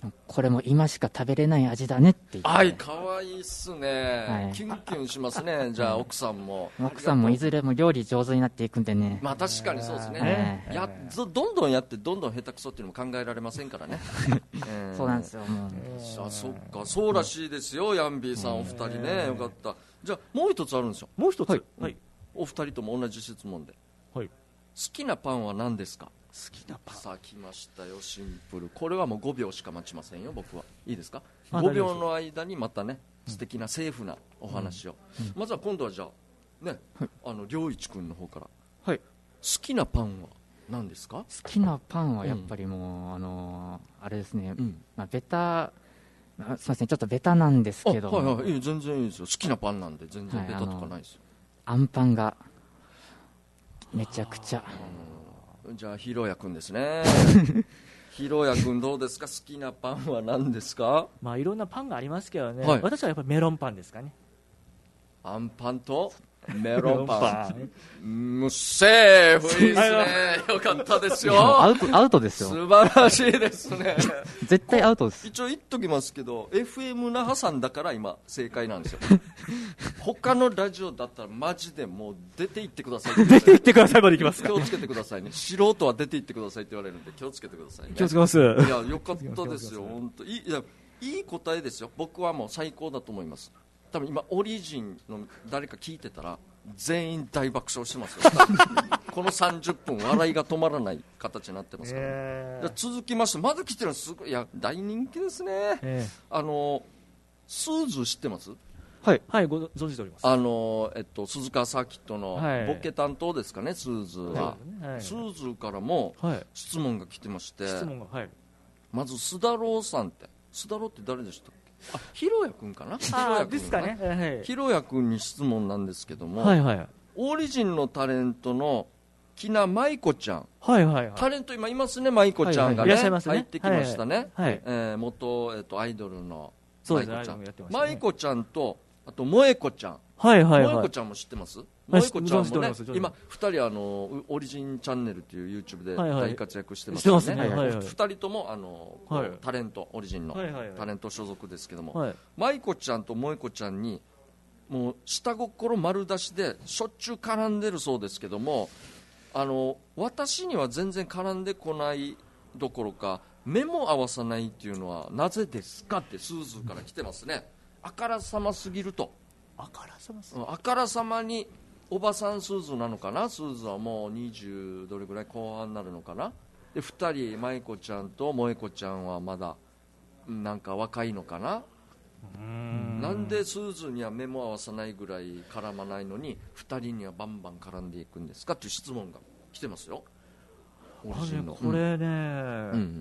これも今しか食べれない味だねって言って、 はい、かわいいっすね、 はい、 キュンキュンしますね。じゃあ奥さんも奥さんもいずれも料理上手になっていくんでね。 まあ確かにそうですね、やどんどんやってどんどん下手くそっていうのも考えられませんからねえー、 そうなんですよもう、 あ、そっか、そうらしいですよ、ヤンビーさんお二人ね、よかった。じゃあもう一つあるんですよ。 もう一つ、はい、 はい、お二人とも同じ質問で、はい、好きなパンは何ですか。 好きなパン、 さあ来ましたよ、シンプル。これはもうごびょうしか待ちませんよ、僕は。いいですか。ごびょうの間にまたね、素敵なセーフなお話を、うんうん、まずは今度はじゃあね、はい、あの良一君の方から、はい、好きなパンは何ですか。 好きなパンはやっぱりもう、うん、あのー、あれですね、うん、まあ、ベタ、まあ、すみません、ちょっとベタなんですけど、 はいはい、いい、全然いいですよ。好きなパンなんで全然ベタとかないですよ。 はい、あんパンがめちゃくちゃ。 じゃあひろやくんですねひろやくんどうですか。好きなパンは何ですか。 まあいろんなパンがありますけどね、はい、私はやっぱりメロンパンですかね。 あんパンとメロンパンもうセーフ、いいですね、よかったですよ。 アウト、アウトですよ。 素晴らしいですね絶対アウトです。 一応言っときますけど エフエム 那覇さんだから今正解なんですよ他のラジオだったらマジでもう出て行ってください出て行ってくださいまでいきますか。 気をつけてくださいね。素人は出て行ってくださいって言われるんで気をつけてくださいね。 気をつけます。いやよかったですよ本当。いい、いやいい答えですよ。僕はもう最高だと思います。多分今オリジンの誰か聞いてたら全員大爆笑してますよこのさんじゅっぷん笑いが止まらない形になってますから、えー、続きましてまだ来てるのすごい、いや大人気ですね、えー、あのスーズ知ってます。 はい、はい、ご存じております。 あの、えっと、鈴鹿サーキットのボケ担当ですかね、はい、スーズは、はいはい、スーズからも質問が来てまして、質問が、はい、まず須田郎さんって、須田郎って誰でしたっけ。あ、ひろやくんかな。ひろやくんですかね。はい、ひろやくんに質問なんですけども、はいはい、オリジンのタレントのきなまいこちゃん、はいはいはい、タレント今いますね、まいこちゃんがね、はいはい、入ってきましたね、はいはい、えー、元、えー、とアイドルのまいこちゃん、まいこちゃんとあと萌子ちゃん、はいはいはい、萌子ちゃんも知ってます。萌子ちゃんもね、今ふたりあのオリジンチャンネルという YouTube で大活躍してますよね。はいはい、ふたりともあの、はい、タレント、オリジンのタレント所属ですけども、はい、舞子ちゃんと萌子ちゃんにもう下心丸出しでしょっちゅう絡んでるそうですけども、あの私には全然絡んでこないどころか目も合わさないっていうのはなぜですかってスーズーから来てますね。あからさますぎると。 あからさます、 あからさまにおばさんスーズーなのかな。スーズーはもうにじゅうどれぐらい後半になるのかな。でふたり舞子ちゃんと萌子ちゃんはまだなんか若いのかな。うーん、なんでスーズーには目も合わさないぐらい絡まないのにふたりにはバンバン絡んでいくんですかっていう質問が来てますよ。 オリジンのこれね、うん、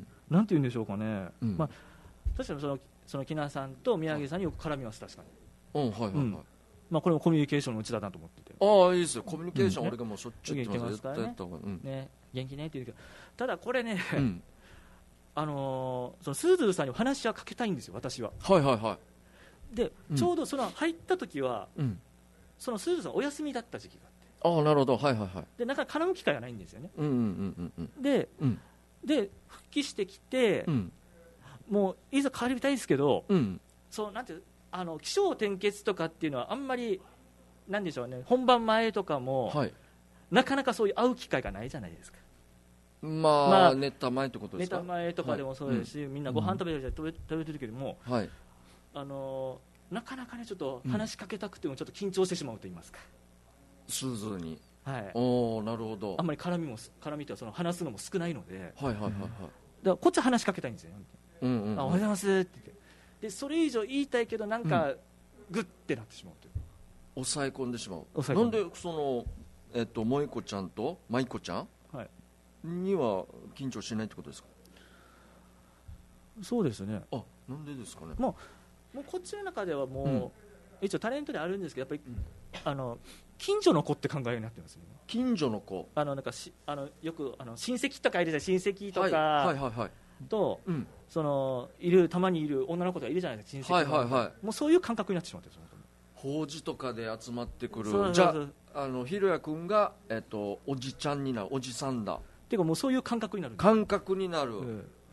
なんて言うんでしょうかね、うん、まあ、確かにそのその木名さんと宮城さんによく絡みます。確かに、うん、はいはいはい、うん、まあ、これもコミュニケーションのうちだなと思ってて、 ああいいですよ、コミュニケーション、うん、俺がもうしょっちゅう言ってますからね、 ね、元気ねって言うけど、ただこれね、うん、あのー、そのスーズーさんにお話はかけたいんですよ、私は。はいはいはい。で、うん、ちょうどその入った時は、うん、そのスーズーさんお休みだった時期があって、 ああなるほど、はいはいはい。 でなかなか絡む機会がないんですよね。 うんうんうんうん、で、 うん、で復帰してきて、うん、もういざ帰りたいですけど、うん、そうなんてあの起承転結とかっていうのはあんまりなんでしょうね、本番前とかも、はい、なかなかそういう会う機会がないじゃないですか。 まあ、まあ、ネタ前ってことですか。 ネタ前とかでもそうですし、はい、みんなご飯食べる食べ食べてるけども、はい、あのなかなかねちょっと話しかけたくてもちょっと緊張してしまうと言いますか。 スーズーに、 はい、 おーなるほど。 あんまり絡みも絡みとはその話すのも少ないので、 はいはいはいはい、だからこっちは話しかけたいんですよ、うんうんうん、あおはようございますって言って、でそれ以上言いたいけどなんかグッてなってしまうという、 抑え込んでしまう。なんでその、えっと、萌子ちゃんと舞子ちゃん、はい、には緊張しないってことですか。 そうですね。 あ、なんでですかね。 もう、もうこっちの中ではもう、うん、一応タレントであるんですけど、やっぱり、うん、あの近所の子って考えるようになってますね。 近所の子、 あのなんかしあのよくあの親戚とかいるじゃない、親戚とか、はいはいはいはい、と、うん、そのいるたまにいる女の子とかいるじゃないですか、親戚の、はいはいはい、もうそういう感覚になってしまってるんですよ。 法事とかで集まってくる。じゃあ、あのひろやくんが、えっと、おじちゃんになる、おじさんだっていうかもうそういう感覚になる。 感覚になる、うん、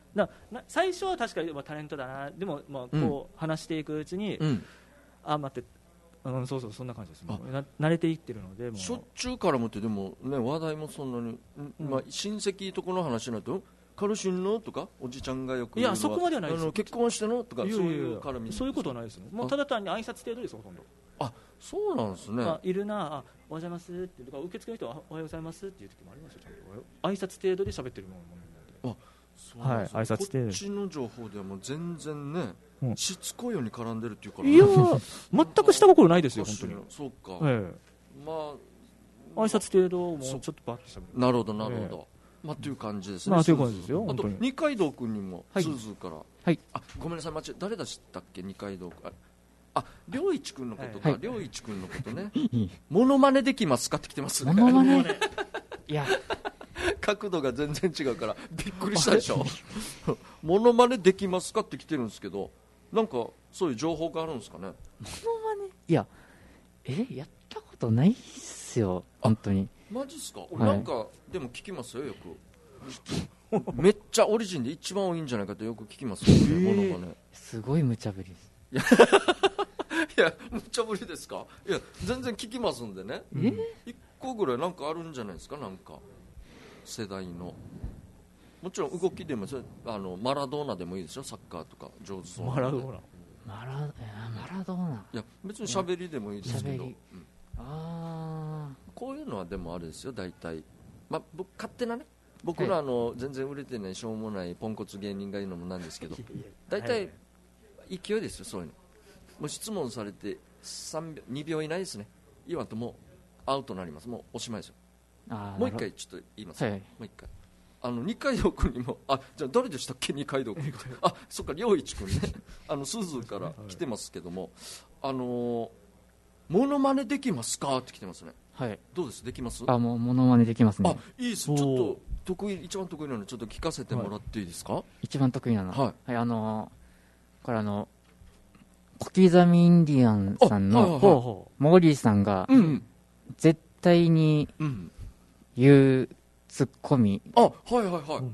なな最初は確かにまあタレントだな、でもまあこう話していくうちに、うん、あ待って、うん、そうそうそんな感じです。もうな慣れていってるので、もうしょっちゅうからもってでもね話題もそんなに、うん、まあ親戚とこの話になるとカルシンのとかおじちゃんがよくいやそこまではないです。 あの結婚してのとかそういう絡みそういうことはないですね。もうただ単に挨拶程度ですほとんど。 あそうなんですね。 まあ、いるなあおはようございますってとか受付の人はおはようございますっていう時もありますよ。ちゃんと挨拶程度で喋ってるものなんで。あそうなんですね。はい、挨拶程度。こっちの情報ではもう全然ね、うん、しつこいように絡んでるっていうから、ね、 いや全く下心ないですよ本当に。 そうか、 ええ、まあ挨拶程度もちょっとバッて喋る。 なるほどなるほど、ええ、まあという感じですね。 まあという感じですよ。 あと二階堂君にも、はい、スーズーから、 はい、 あごめんなさい間違え誰でしたっけ二階堂君。あ良一君のことか、はい、良一君のことねモノマネできますかって来てますね。 モノマネいや角度が全然違うからびっくりしたでしょモノマネできますかって来てるんですけど、なんかそういう情報があるんですかね。モノマネいやえやったことないっすよ本当に。 マジっすか、はい、なんかでも聞きますよよくめっちゃオリジンで一番多いんじゃないかとよく聞きますよ、ね、えー、モノマネすごい無茶ぶりです。 いやいや無茶ぶりですか。いや全然聞きますんでね、うん、いっこぐらいなんかあるんじゃないですか。なんか世代のもちろん動きでもあのマラドーナでもいいですよ。サッカーとか上手そうなマラドーナマラ、マラドーナいや別に喋りでもいいですけど、うん、 あこういうのはでもあれですよ大体、まあ、僕勝手なね僕のあの、はい、全然売れてないしょうもないポンコツ芸人が言うのもなんですけど大体勢いですよ。そういうのもう質問されてさんびょうにびょう以内ですね言わんともうアウトになります。もうおしまいですよ。 あもう一回ちょっと言います、 はい、 もう一回あの二階堂君にもあじゃあ誰でしたっけ二階堂君あそっか良一君ねあのスズーから来てますけども、あのー、モノマネできますかって来てますね。 はいどうですできます。 あもうモノマネできますね。 あいいです。ちょっと得意一番得意なのちょっと聞かせてもらっていいですか。はい、 一番得意なのはい、 はい、あのー、これあの小刻みインディアンさんの、はいはいはい、モーリーさんが、うん、絶対に言うツッコミ、 あはいはいはい、うん、い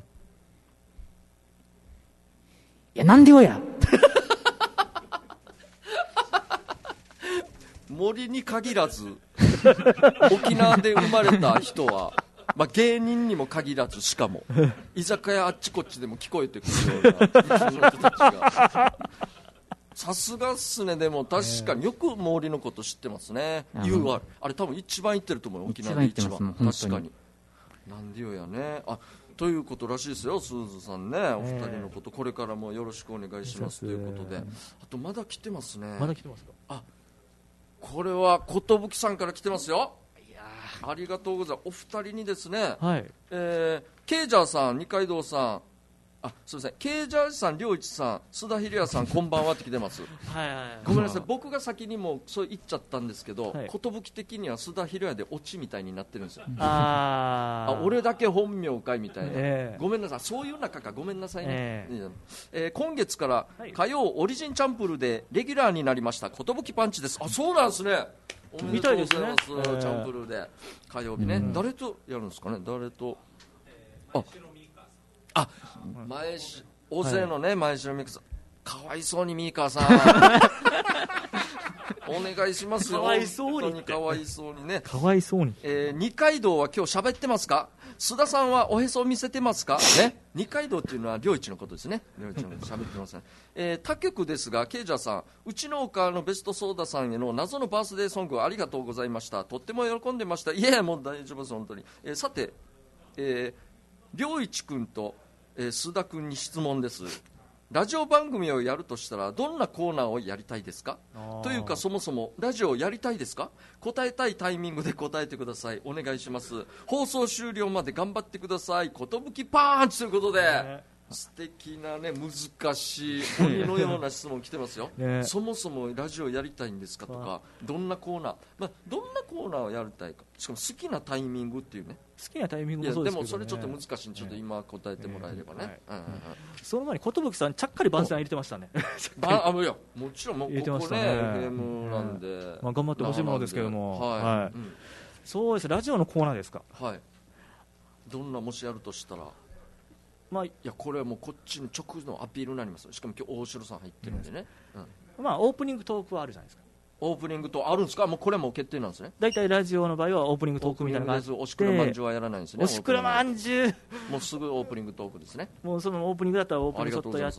やなんでよや森に限らず沖縄で生まれた人はまあ、芸人にも限らずしかも居酒屋あっちこっちでも聞こえてくるような普通の人たちがさすがっすね。でも確かによく毛利のこと知ってますね。言うあれあれ多分一番言ってると思うよ沖縄で一番。確かになんでよやね。あということらしいですよスーズさんね。お二人のことこれからもよろしくお願いしますということで、あとまだ来てますね。 まだ来てますか。 あこれは寿さんから来てますよ。ありがとうございます。お二人にですね、 はい、 えー、ケイジャーさん、二階堂さん、あ、すみません、ケイジャーさん、良一さん、須田秀也さん、こんばんはって来てます。 はいはいはい、 ごめんなさい、僕が先にもそう言っちゃったんですけど、 はい、 寿的には須田秀也でオチみたいになってるんですよ。 ああ、俺だけ本名かいみたいな、 えー、 ごめんなさい、そういう中か、ごめんなさいね。 えーえー、今月から火曜オリジンチャンプルでレギュラーになりました寿パンチです。あ、そうなんですね。おめでとうございます。チャンプルーで火曜日ね、うん、誰とやるんですかね。誰と、あ、あ、前し大勢のね、はい、前城美香さん、かわいそうにミーカーさんお願いしますよ。 かわいそうに本当にかわいそうにね。 かわいそうに、 えー、二階堂は今日喋ってますか。須田さんはおへそを見せてますかね。二階堂っていうのは良一のことですね。良一のこと喋ってますね。えー、他局ですがケイジャーさん、うちのお母のベストソーダさんへの謎のバースデーソングありがとうございました。とっても喜んでました。いやもう大丈夫です本当に。えー、さて、えー、良一君と、えー、須田君に質問です。ラジオ番組をやるとしたらどんなコーナーをやりたいですか。というかそもそもラジオをやりたいですか。答えたいタイミングで答えてください。お願いします。放送終了まで頑張ってください。寿パンチということで、ね、素敵なね難しい鬼のような質問来てますよ、ね、そもそもラジオやりたいんですかとか、どんなコーナー、まあ、どんなコーナーをやりたいか、しかも好きなタイミングっていうね。 好きなタイミングもそうですけど、ね、 でもそれちょっと難しいんで、ちょっと今答えてもらえればね。 その前に寿さんちゃっかり番宣入れてましたね。 あいやもちろんもうここね エフエム なんで、 うんまあ、頑張ってほしいものですけども、 はいはいうん、そうです。ラジオのコーナーですか。 はい。どんなもしやるとしたら、 まあ、 いやこれはもうこっちの直のアピールになります。しかも今日大城さん入ってるんでね、 うん、まあオープニングトークはあるじゃないですか。 オープニングトークあるんですか。もうこれも決定なんですね。 大体ラジオの場合はオープニングトークみたいな感じで、 おしくらまんじゅうはやらないんですね。 おしくらまんじゅうもうすぐオープニングトークですね。 もうそのオープニングだったらオープニングちょっとやって、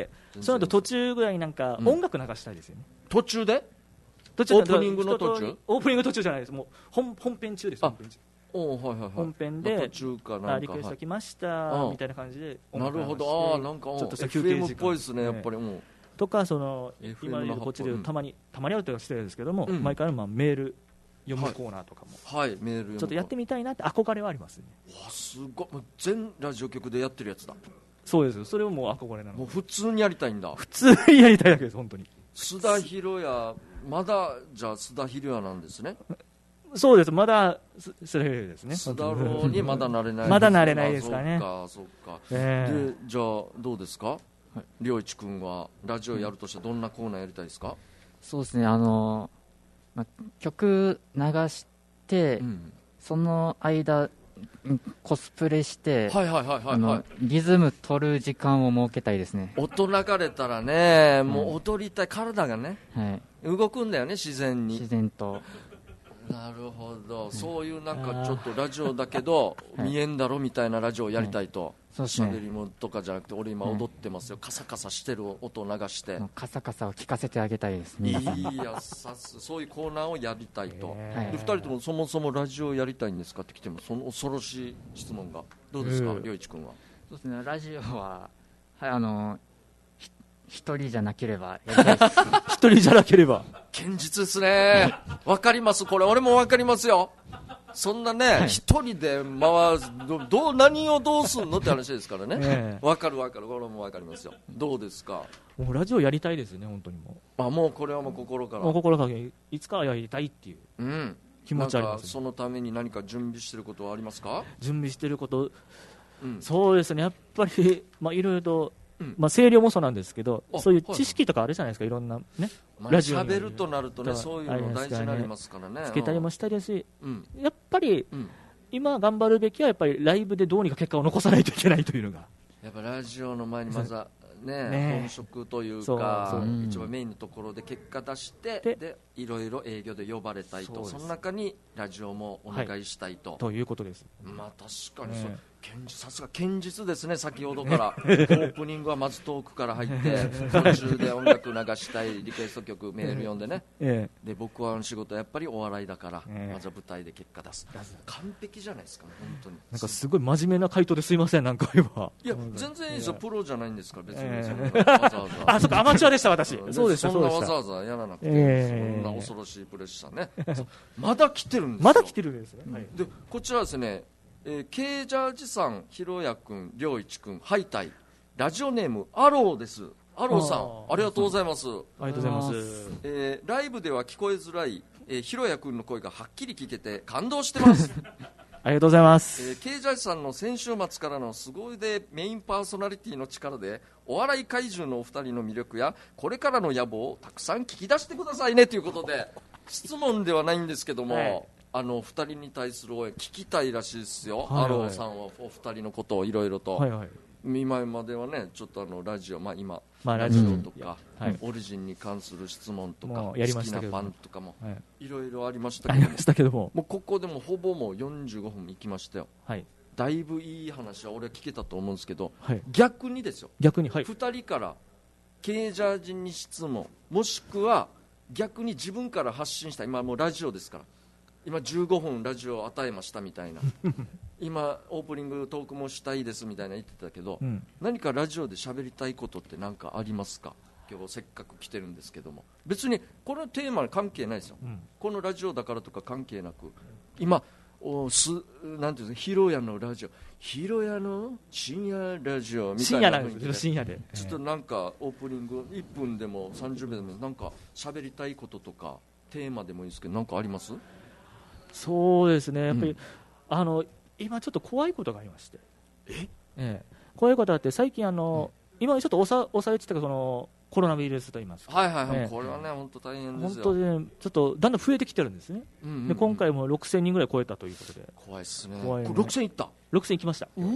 うん、その後途中ぐらいになんか音楽流したいですよね、 うん、途中で途中オープニングの途中オープニング途中じゃないです。もう 本, 本編中です。本編中おはいはいはい、 本編で、 まあ、途中かなんかリクエスト来ました、はい、みたいな感じでなるほど。あなんかちょっとした休憩時間エフエム っぽいですねやっぱりもうとかその今こっちでたまにたまにあるとはしてるんですけども、うん、毎回まあメール読むコーナーとかも、 はいはい、メール読むちょっとやってみたいなって憧れはありますね。 わすごい全ラジオ局でやってるやつだ。 そうです。それをもう憧れなの。 もう普通にやりたいんだ。 普通にやりたいだけです本当に。 須田博也まだじゃあ須田博也なんですね。 そうです。まだそれですね。 須田郎にまだなれないまだなれないですかね。 そうかそうか、 えー、 でじゃあどうですか、良一君はラジオやるとしたらどんなコーナーやりたいですか。 そうですね、あの、ま、曲流して、うん、その間コスプレして、 はいはいはいはい、はい、 リズム取る時間を設けたいですね。 音流れたらね、もう踊りたい、体がね、 はい、 動くんだよね自然に。 自然と。 なるほど、そういうなんかちょっとラジオだけど見えんだろみたいなラジオをやりたいと。 そうですね、 喋りもとかじゃなくて俺今踊ってますよ、カサカサしてる音を流してカサカサを聞かせてあげたいですね。 いやさすそういうコーナーをやりたいと、でふたりともそもそもラジオやりたいんですかって来てもその恐ろしい質問が。どうですか良一君は。 そうですね、ラジオは、はい、あの一人じゃなければやりたいです一人じゃなければ堅実ですね。わかります、これ俺もわかりますよ。そんなね一、はい、人で回す ど, どう何をどうすんのって話ですからね。わ、えー、かるわかる、これもわかりますよ。どうですか。 もうラジオやりたいですね本当に。もうあもうこれはもう心からもう心からいつかはやりたいっていう気持ちあります、ね、 うん、そのために何か準備してることはありますか。 準備してること、うん、そうですねやっぱりまあいろいろと、うんまあ、声量もそうなんですけど、そういう知識とかあるじゃないですか、いろんなね、 まあ、ラジオ喋るとなるとねそういうの大事になりますからね。 つけたりもしたいですし、 うん、 やっぱり、うん、今頑張るべきはやっぱりライブでどうにか結果を残さないといけないというのがやっぱラジオの前にまずはね、ね本職というかそうそう、うん、一番メインのところで結果出してででいろいろ営業で呼ばれたいと そ, その中にラジオもお願いしたいと、 はい、ということです。 まあ確かにそう、ね、さすが堅実ですね。先ほどからオープニングはまずトークから入って途中で音楽流したいリクエスト曲メール読んでね、ええ、で僕は仕事はやっぱりお笑いだから、ええ、まずは舞台で結果出す。完璧じゃないですか、ね、本当に。 なんかすごい真面目な回答ですいません。なんか今いや全然いいですよ、プロじゃないんですから別に、ええ、わざわざあそっかアマチュアでした私そうでしたそんなわざわざやらなくて、ええ、そんな恐ろしいプレッシャーねまだ来てるんですよ。 まだ来てるんですね、はい、 でこちらですね、えー、K ジャージさん、ひろやくん、りょういちくん、ハイタイ、ラジオネームアローです。アローさん あ, ありがとうございます。 ありがとうございます、 えー、ライブでは聞こえづらい、えー、ひろやくんの声がはっきり聞けて感動してますありがとうございます、 えー、K ジャージさんの先週末からのすごいでメインパーソナリティの力でお笑い怪獣のお二人の魅力やこれからの野望をたくさん聞き出してくださいねということで質問ではないんですけども、はい、あのふたりに対する応援聞きたいらしいですよ、はいはい、アローさんはお二人のことをいろいろと、はいはい、今まではねちょっとあのラジオ、まあ、今、まあ、ラジオとか、うんはい、オリジンに関する質問とか好きなパンとかもいろいろありましたけども、 けどももうここでもほぼもうよんじゅうごふん行きましたよ、はい、だいぶいい話は俺は聞けたと思うんですけど、はい、逆にですよ逆に、はい、 ふたりから K ジャージに質問もしくは逆に自分から発信した今もうラジオですから今じゅうごふんラジオを与えましたみたいな今オープニングトークもしたいですみたいな言ってたけど、うん、何かラジオで喋りたいことって何かありますか。今日せっかく来てるんですけども別にこのテーマに関係ないですよ、うん、このラジオだからとか関係なく今おすなんていうんですかひろやのラジオひろやの深夜ラジオみたいな雰囲気で深夜でちょっとなんかオープニングいっぷんでもさんじゅうびょうでもなんか喋りたいこととかテーマでもいいですけど何かあります。 そうですねやっぱり、うん、あの今ちょっと怖いことがありましてえ、 ええ、怖いことあって最近あの、うん、今ちょっと抑えてたそのコロナウイルスと言いますか、 はいはいはい、ええ、これはね本当大変ですよ。 本当で、ね、ちょっとだんだん増えてきてるんですね、うんうんうん、で今回もろくせんにんぐらい超えたということで怖いですね。怖いね。ろくせんいった。 ろくせんいきました。 うわ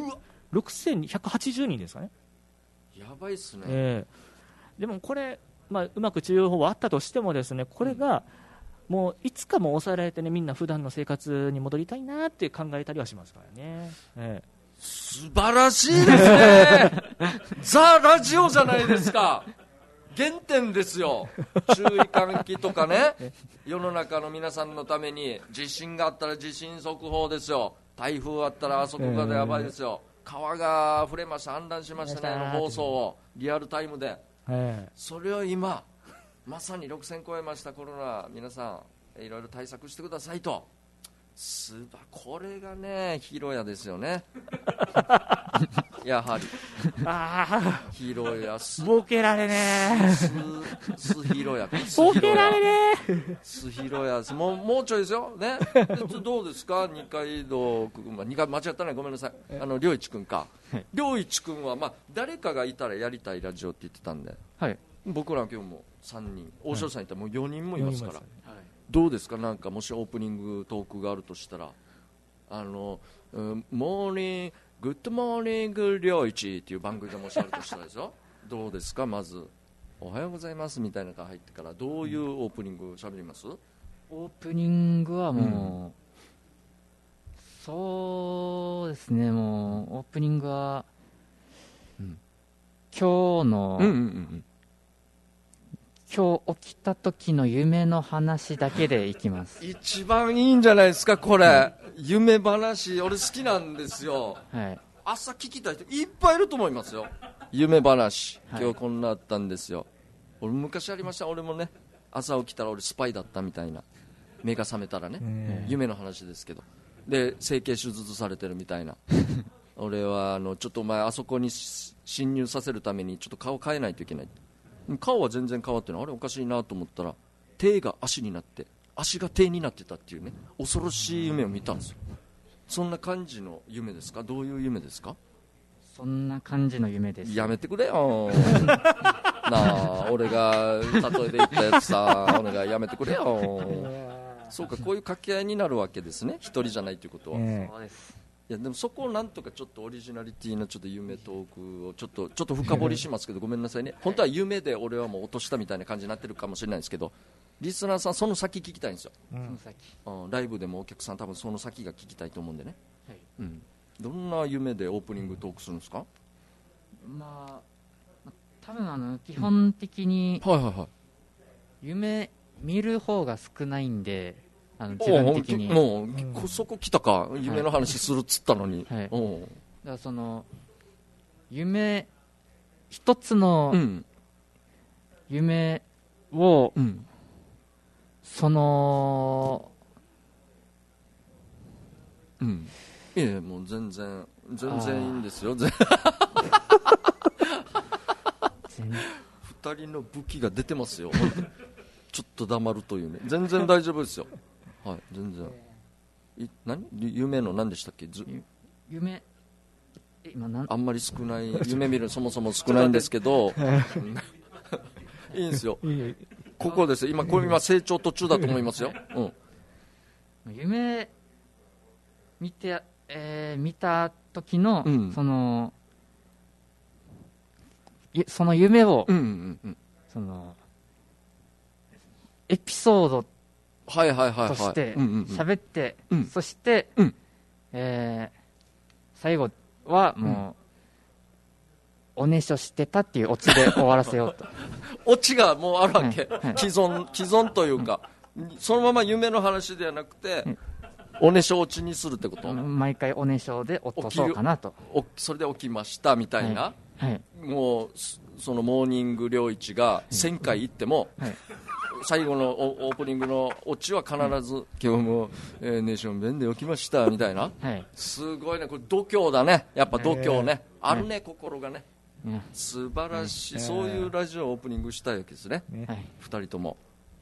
ろくせんひゃくはちじゅうにんですかね。 やばいっすね、 えー、でもこれ、まあ、うまく治療法はあったとしてもですね、これがもういつかも抑えられてね、みんな普段の生活に戻りたいなって考えたりはしますからね、えー、素晴らしいですねザ・ラジオじゃないですか。原点ですよ。注意喚起とかね、世の中の皆さんのために、地震があったら地震速報ですよ、台風あったらあそこがやばいですよ、川が溢れました、氾濫しましたね、の放送をリアルタイムで、それを今まさにろくせん超えましたコロナ、皆さんいろいろ対策してくださいと。すばこれがねヒロヤですよねやはりあヒロヤスボケられねススヒロヤボケられねスヒロヤスもうもうちょいですよねどうですか二階堂君は二階間違ったねごめんなさいあの良一君か良一君はまあ誰かがいたらやりたいラジオって言ってたんで、はい、僕ら今日もさんにん大城さんいったらもうよにんもいますから、はい、どうですか、なんかもしオープニングトークがあるとしたら、あの、うん、モーニンググッドモーニング良一っていう番組がもしあるとしたらですよどうですか、まずおはようございますみたいなのが入ってからどういうオープニング喋ります？ オープニングはもう、うん、そうですね、もうオープニングは、うん、今日の、うんうんうん、今日起きた時の夢の話だけでいきます一番いいんじゃないですかこれ、うん、夢話俺好きなんですよ、はい、朝聞きたい人いっぱいいると思いますよ。夢話、今日こんなあったんですよ、はい、俺昔ありました。俺もね朝起きたら俺スパイだったみたいな、目が覚めたらね、夢の話ですけど、で整形手術されてるみたいな俺はあのちょっとお前あそこに侵入させるためにちょっと顔変えないといけない。顔は全然変わってない、あれおかしいなと思ったら手が足になって足が手になってたっていうね、恐ろしい夢を見たんですよ。そんな感じの夢ですか？どういう夢ですか？ そんな感じの夢です。 やめてくれよなあ、俺が例えで言ったやつさお願いやめてくれよそうか、こういう掛け合いになるわけですね、一人じゃないということは、えー、そうです。いやでもそこをなんとかちょっとオリジナリティのちょっと夢トークをちょっとちょっと深掘りしますけどごめんなさいね、本当は夢で俺はもう落としたみたいな感じになってるかもしれないですけど、リスナーさんその先聞きたいんですよ、うん、うん、ライブでもお客さん多分その先が聞きたいと思うんでね、はい、うん、どんな夢でオープニングトークするんですか？ まあ多分あの基本的に夢見る方が少ないんで、あの自分的にもう、うん、そこ来たか、夢の話するっつったのに、はいはい、おだからその夢一つの夢を、うん、そのうんいやもう全然全然いいんですよ全ふたりの武器が出てますよちょっと黙るというね、全然大丈夫ですよはい全然い何夢の何でしたっけ？ 夢今なんあんまり少ない夢見るそもそも少ないんですけどいいんですよここです今これ今成長途中だと思いますよ、うん、 夢見て、えー、見た時の、うん、そのその夢を、うんうんうん、そのエピソードとして喋って、そして、うんえー、最後はもう、うん、おねしょしてたっていうオチで終わらせようとオチがもうあるわけ、はいはい、既存既存というか、うん、そのまま夢の話ではなくて、うんおねしょ落ちにするってこと？ 毎回おねしょで落とそうかなと。 それで起きましたみたいな、はいはい、もうそのモーニング良一がせんかい行っても、はい、最後のオープニングのオチは必ず、はい、今日も、えー、ネーション弁で起きましたみたいな、はい、すごいね、これ度胸だね、やっぱ度胸ね、あるね、はい、心がね、はい、素晴らしい、はい、そういうラジオオープニングしたいわけですね、はい、ふたりとも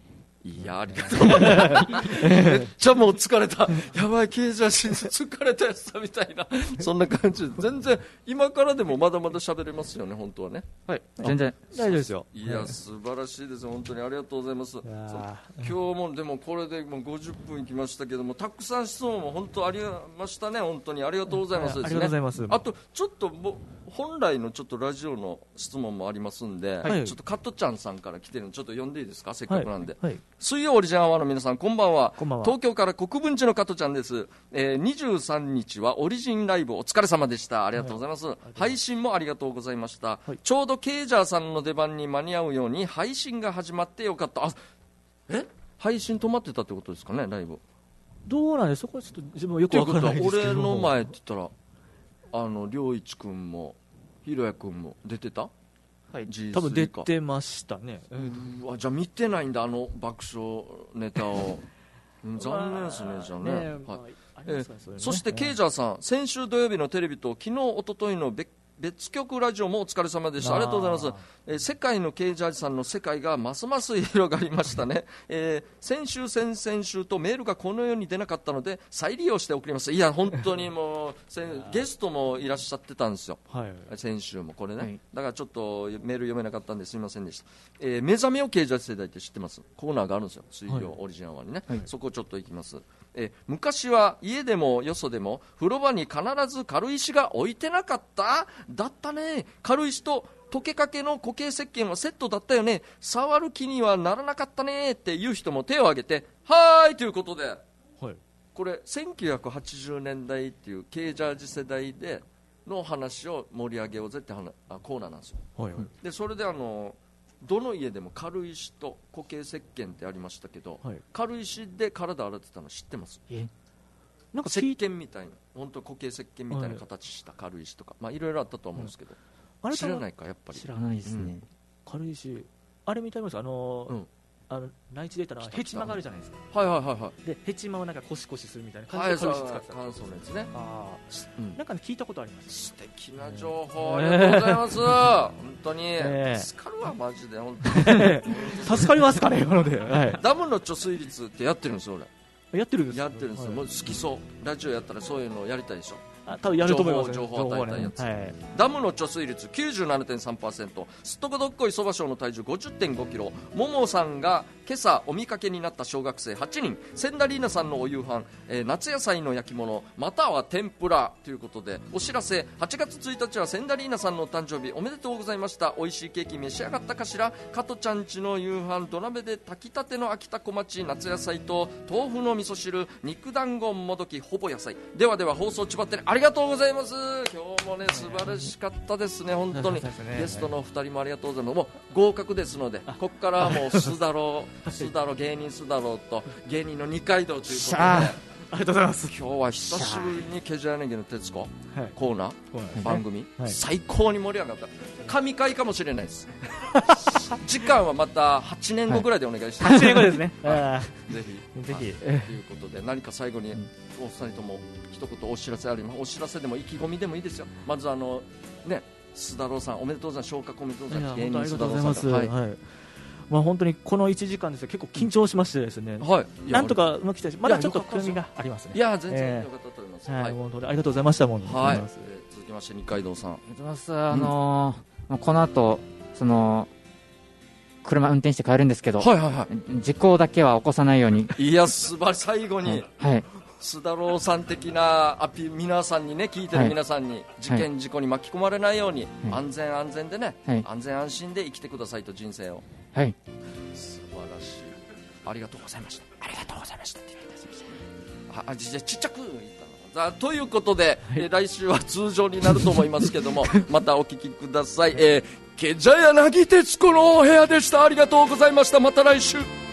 いやありがとうめっちゃもう疲れたやばい経営者疲れたやつだみたいなそんな感じで全然今からでもまだまだ喋れますよね本当はね。 はい全然大丈夫ですよ。 いや素晴らしいです本当にありがとうございます。今日もでもこれでもうごじゅっぷんいきましたけどもたくさん質問も本当ありましたね本当にありがとうございますですね。 ありがとうございます。 あとちょっとも本来のちょっとラジオの質問もありますんで、はい、ちょっとカットちゃんさんから来てるのちょっと読んでいいですかせっかくなんで、はいはい、水曜オリジンアワーの皆さんこんばんは。 こんばんは。 東京から国分寺の加トちゃんです、えー、にじゅうさんにちはオリジンライブお疲れ様でした。ありがとうございます、はい、配信もありがとうございました、はい、ちょうどケイジャーさんの出番に間に合うように配信が始まってよかった。あえ配信止まってたってことですかねライブ。 どうなんですそこはちょっと自分はよくわからないですけど。 俺の前って言ったらあの良一君もひろや君も出てた、 はい、多分出てましたね。 うわじゃあ見てないんだあの爆笑ネタを残念ですねじゃあね、ねはいえー、そしてケイジャーさん先週土曜日のテレビと昨日一昨日の別別局ラジオもお疲れ様でした。ありがとうございます、えー、世界のケイジャーさんの世界がますます広がりましたね、えー、先週先々週とメールがこのように出なかったので再利用して送ります。いや本当にもうゲストもいらっしゃってたんですよ、はい、先週もこれね、はい、だからちょっとメール読めなかったんですみませんでした、えー、目覚めをケイジャー世代って知ってますコーナーがあるんですよ水曜オリジナルにね、はい、そこちょっと行きます。え昔は家でもよそでも風呂場に必ず軽石が置いてなかっただったね。軽石と溶けかけの固形石鹸はセットだったよね。触る気にはならなかったねっていう人も手を挙げてはーいということで、はい、これせんきゅうひゃくはちじゅうねんだいっていうケイジャージ世代での話を盛り上げようぜって話あコーナーなんですよ、はいはい、でそれであのどの家でも軽石と固形石鹸ってありましたけど、はい、軽石で体洗ってたの知ってます？えなんか石鹸みたいな本当固形石鹸みたいな形した軽石とか、はいまあ、いろいろあったと思うんですけど、はい、知らないかやっぱり知らないですね、うん、 軽石あれ見たいますあのーうんあの内地で言ったらヘチマがあるじゃないですか。 はいはいはいはい。 でヘチマをなんかコシコシするみたいな感じで軽石使ってた。 乾燥のやつね。 ああ、うん、なんか聞いたことあります。 素敵な情報、えー、ありがとうございます。本当に、えー、助かるわマジで本当に。助かりますかね今ので、はい。 ダムの貯水率ってやってるんですよ俺。 やってるんです。 やってるんですよ。はい、もう好きそうラジオやったらそういうのをやりたいでしょ。 あ多分やると思います、ね、 情報を与えたやつ、ねはい、ダムの貯水率 きゅうじゅうななてんさんパーセント すっとこどっこいそば賞の体重 ごじゅってんごキロももさんが今朝お見かけになった小学生はちにん千田リーナさんのお夕飯、えー、夏野菜の焼き物または天ぷらということでお知らせはちがつついたちは千田リーナさんのお誕生日おめでとうございました。おいしいケーキ召し上がったかしら。加トちゃんちの夕飯土鍋で炊きたての秋田小町夏野菜と豆腐の味噌汁肉団子もどきほぼ野菜ではでは放送ちばってねありがとうございます。今日もね素晴らしかったですね本当にゲストのお二人もありがとうございます。もう合格ですのでここからはもう須田郎須田郎芸人須田郎と芸人の二階堂ということでありがとうございます。 今日は久しぶりにケジャーネギの徹子、はい、コーナー番組、はい、最高に盛り上がった神回かもしれないです時間はまたはちねんごぐらいでお願いして、 はい、はちねんごですねぜひぜひということで何か最後にお二人とも一言お知らせあります。お知らせでも意気込みでもいいですよ。まずあのね須田郎さんおめでとうございます。昇格おめでとうございます。芸人須田郎さんはいはいまあ、本当にこのいちじかんですね結構緊張しましてですね、はい、なんとかうまくきたしまだちょっとくるみがありますね。 いや全然良かったと思います、 えーはい、本当にありがとうございましたもん、はい、 続きまして二階堂さんありがとうございます。あのーうん、この後その車運転して帰るんですけど、はいはいはい、事故だけは起こさないように。 いや素晴らしい最後に、はい、須田郎さん的なアピ皆さんにね聞いてる皆さんに、はい、事件事故に巻き込まれないように、はい、安全安全でね、はい、安全安心で生きてくださいと人生を。 はい素晴らしいありがとうございましたありがとうございましたって言ってくださいました。あじゃちっちゃく言ったのということで、はい、え来週は通常になると思いますけどもまたお聞きください、えー、ケジャヤナギ徹子のお部屋でした。ありがとうございました。また来週。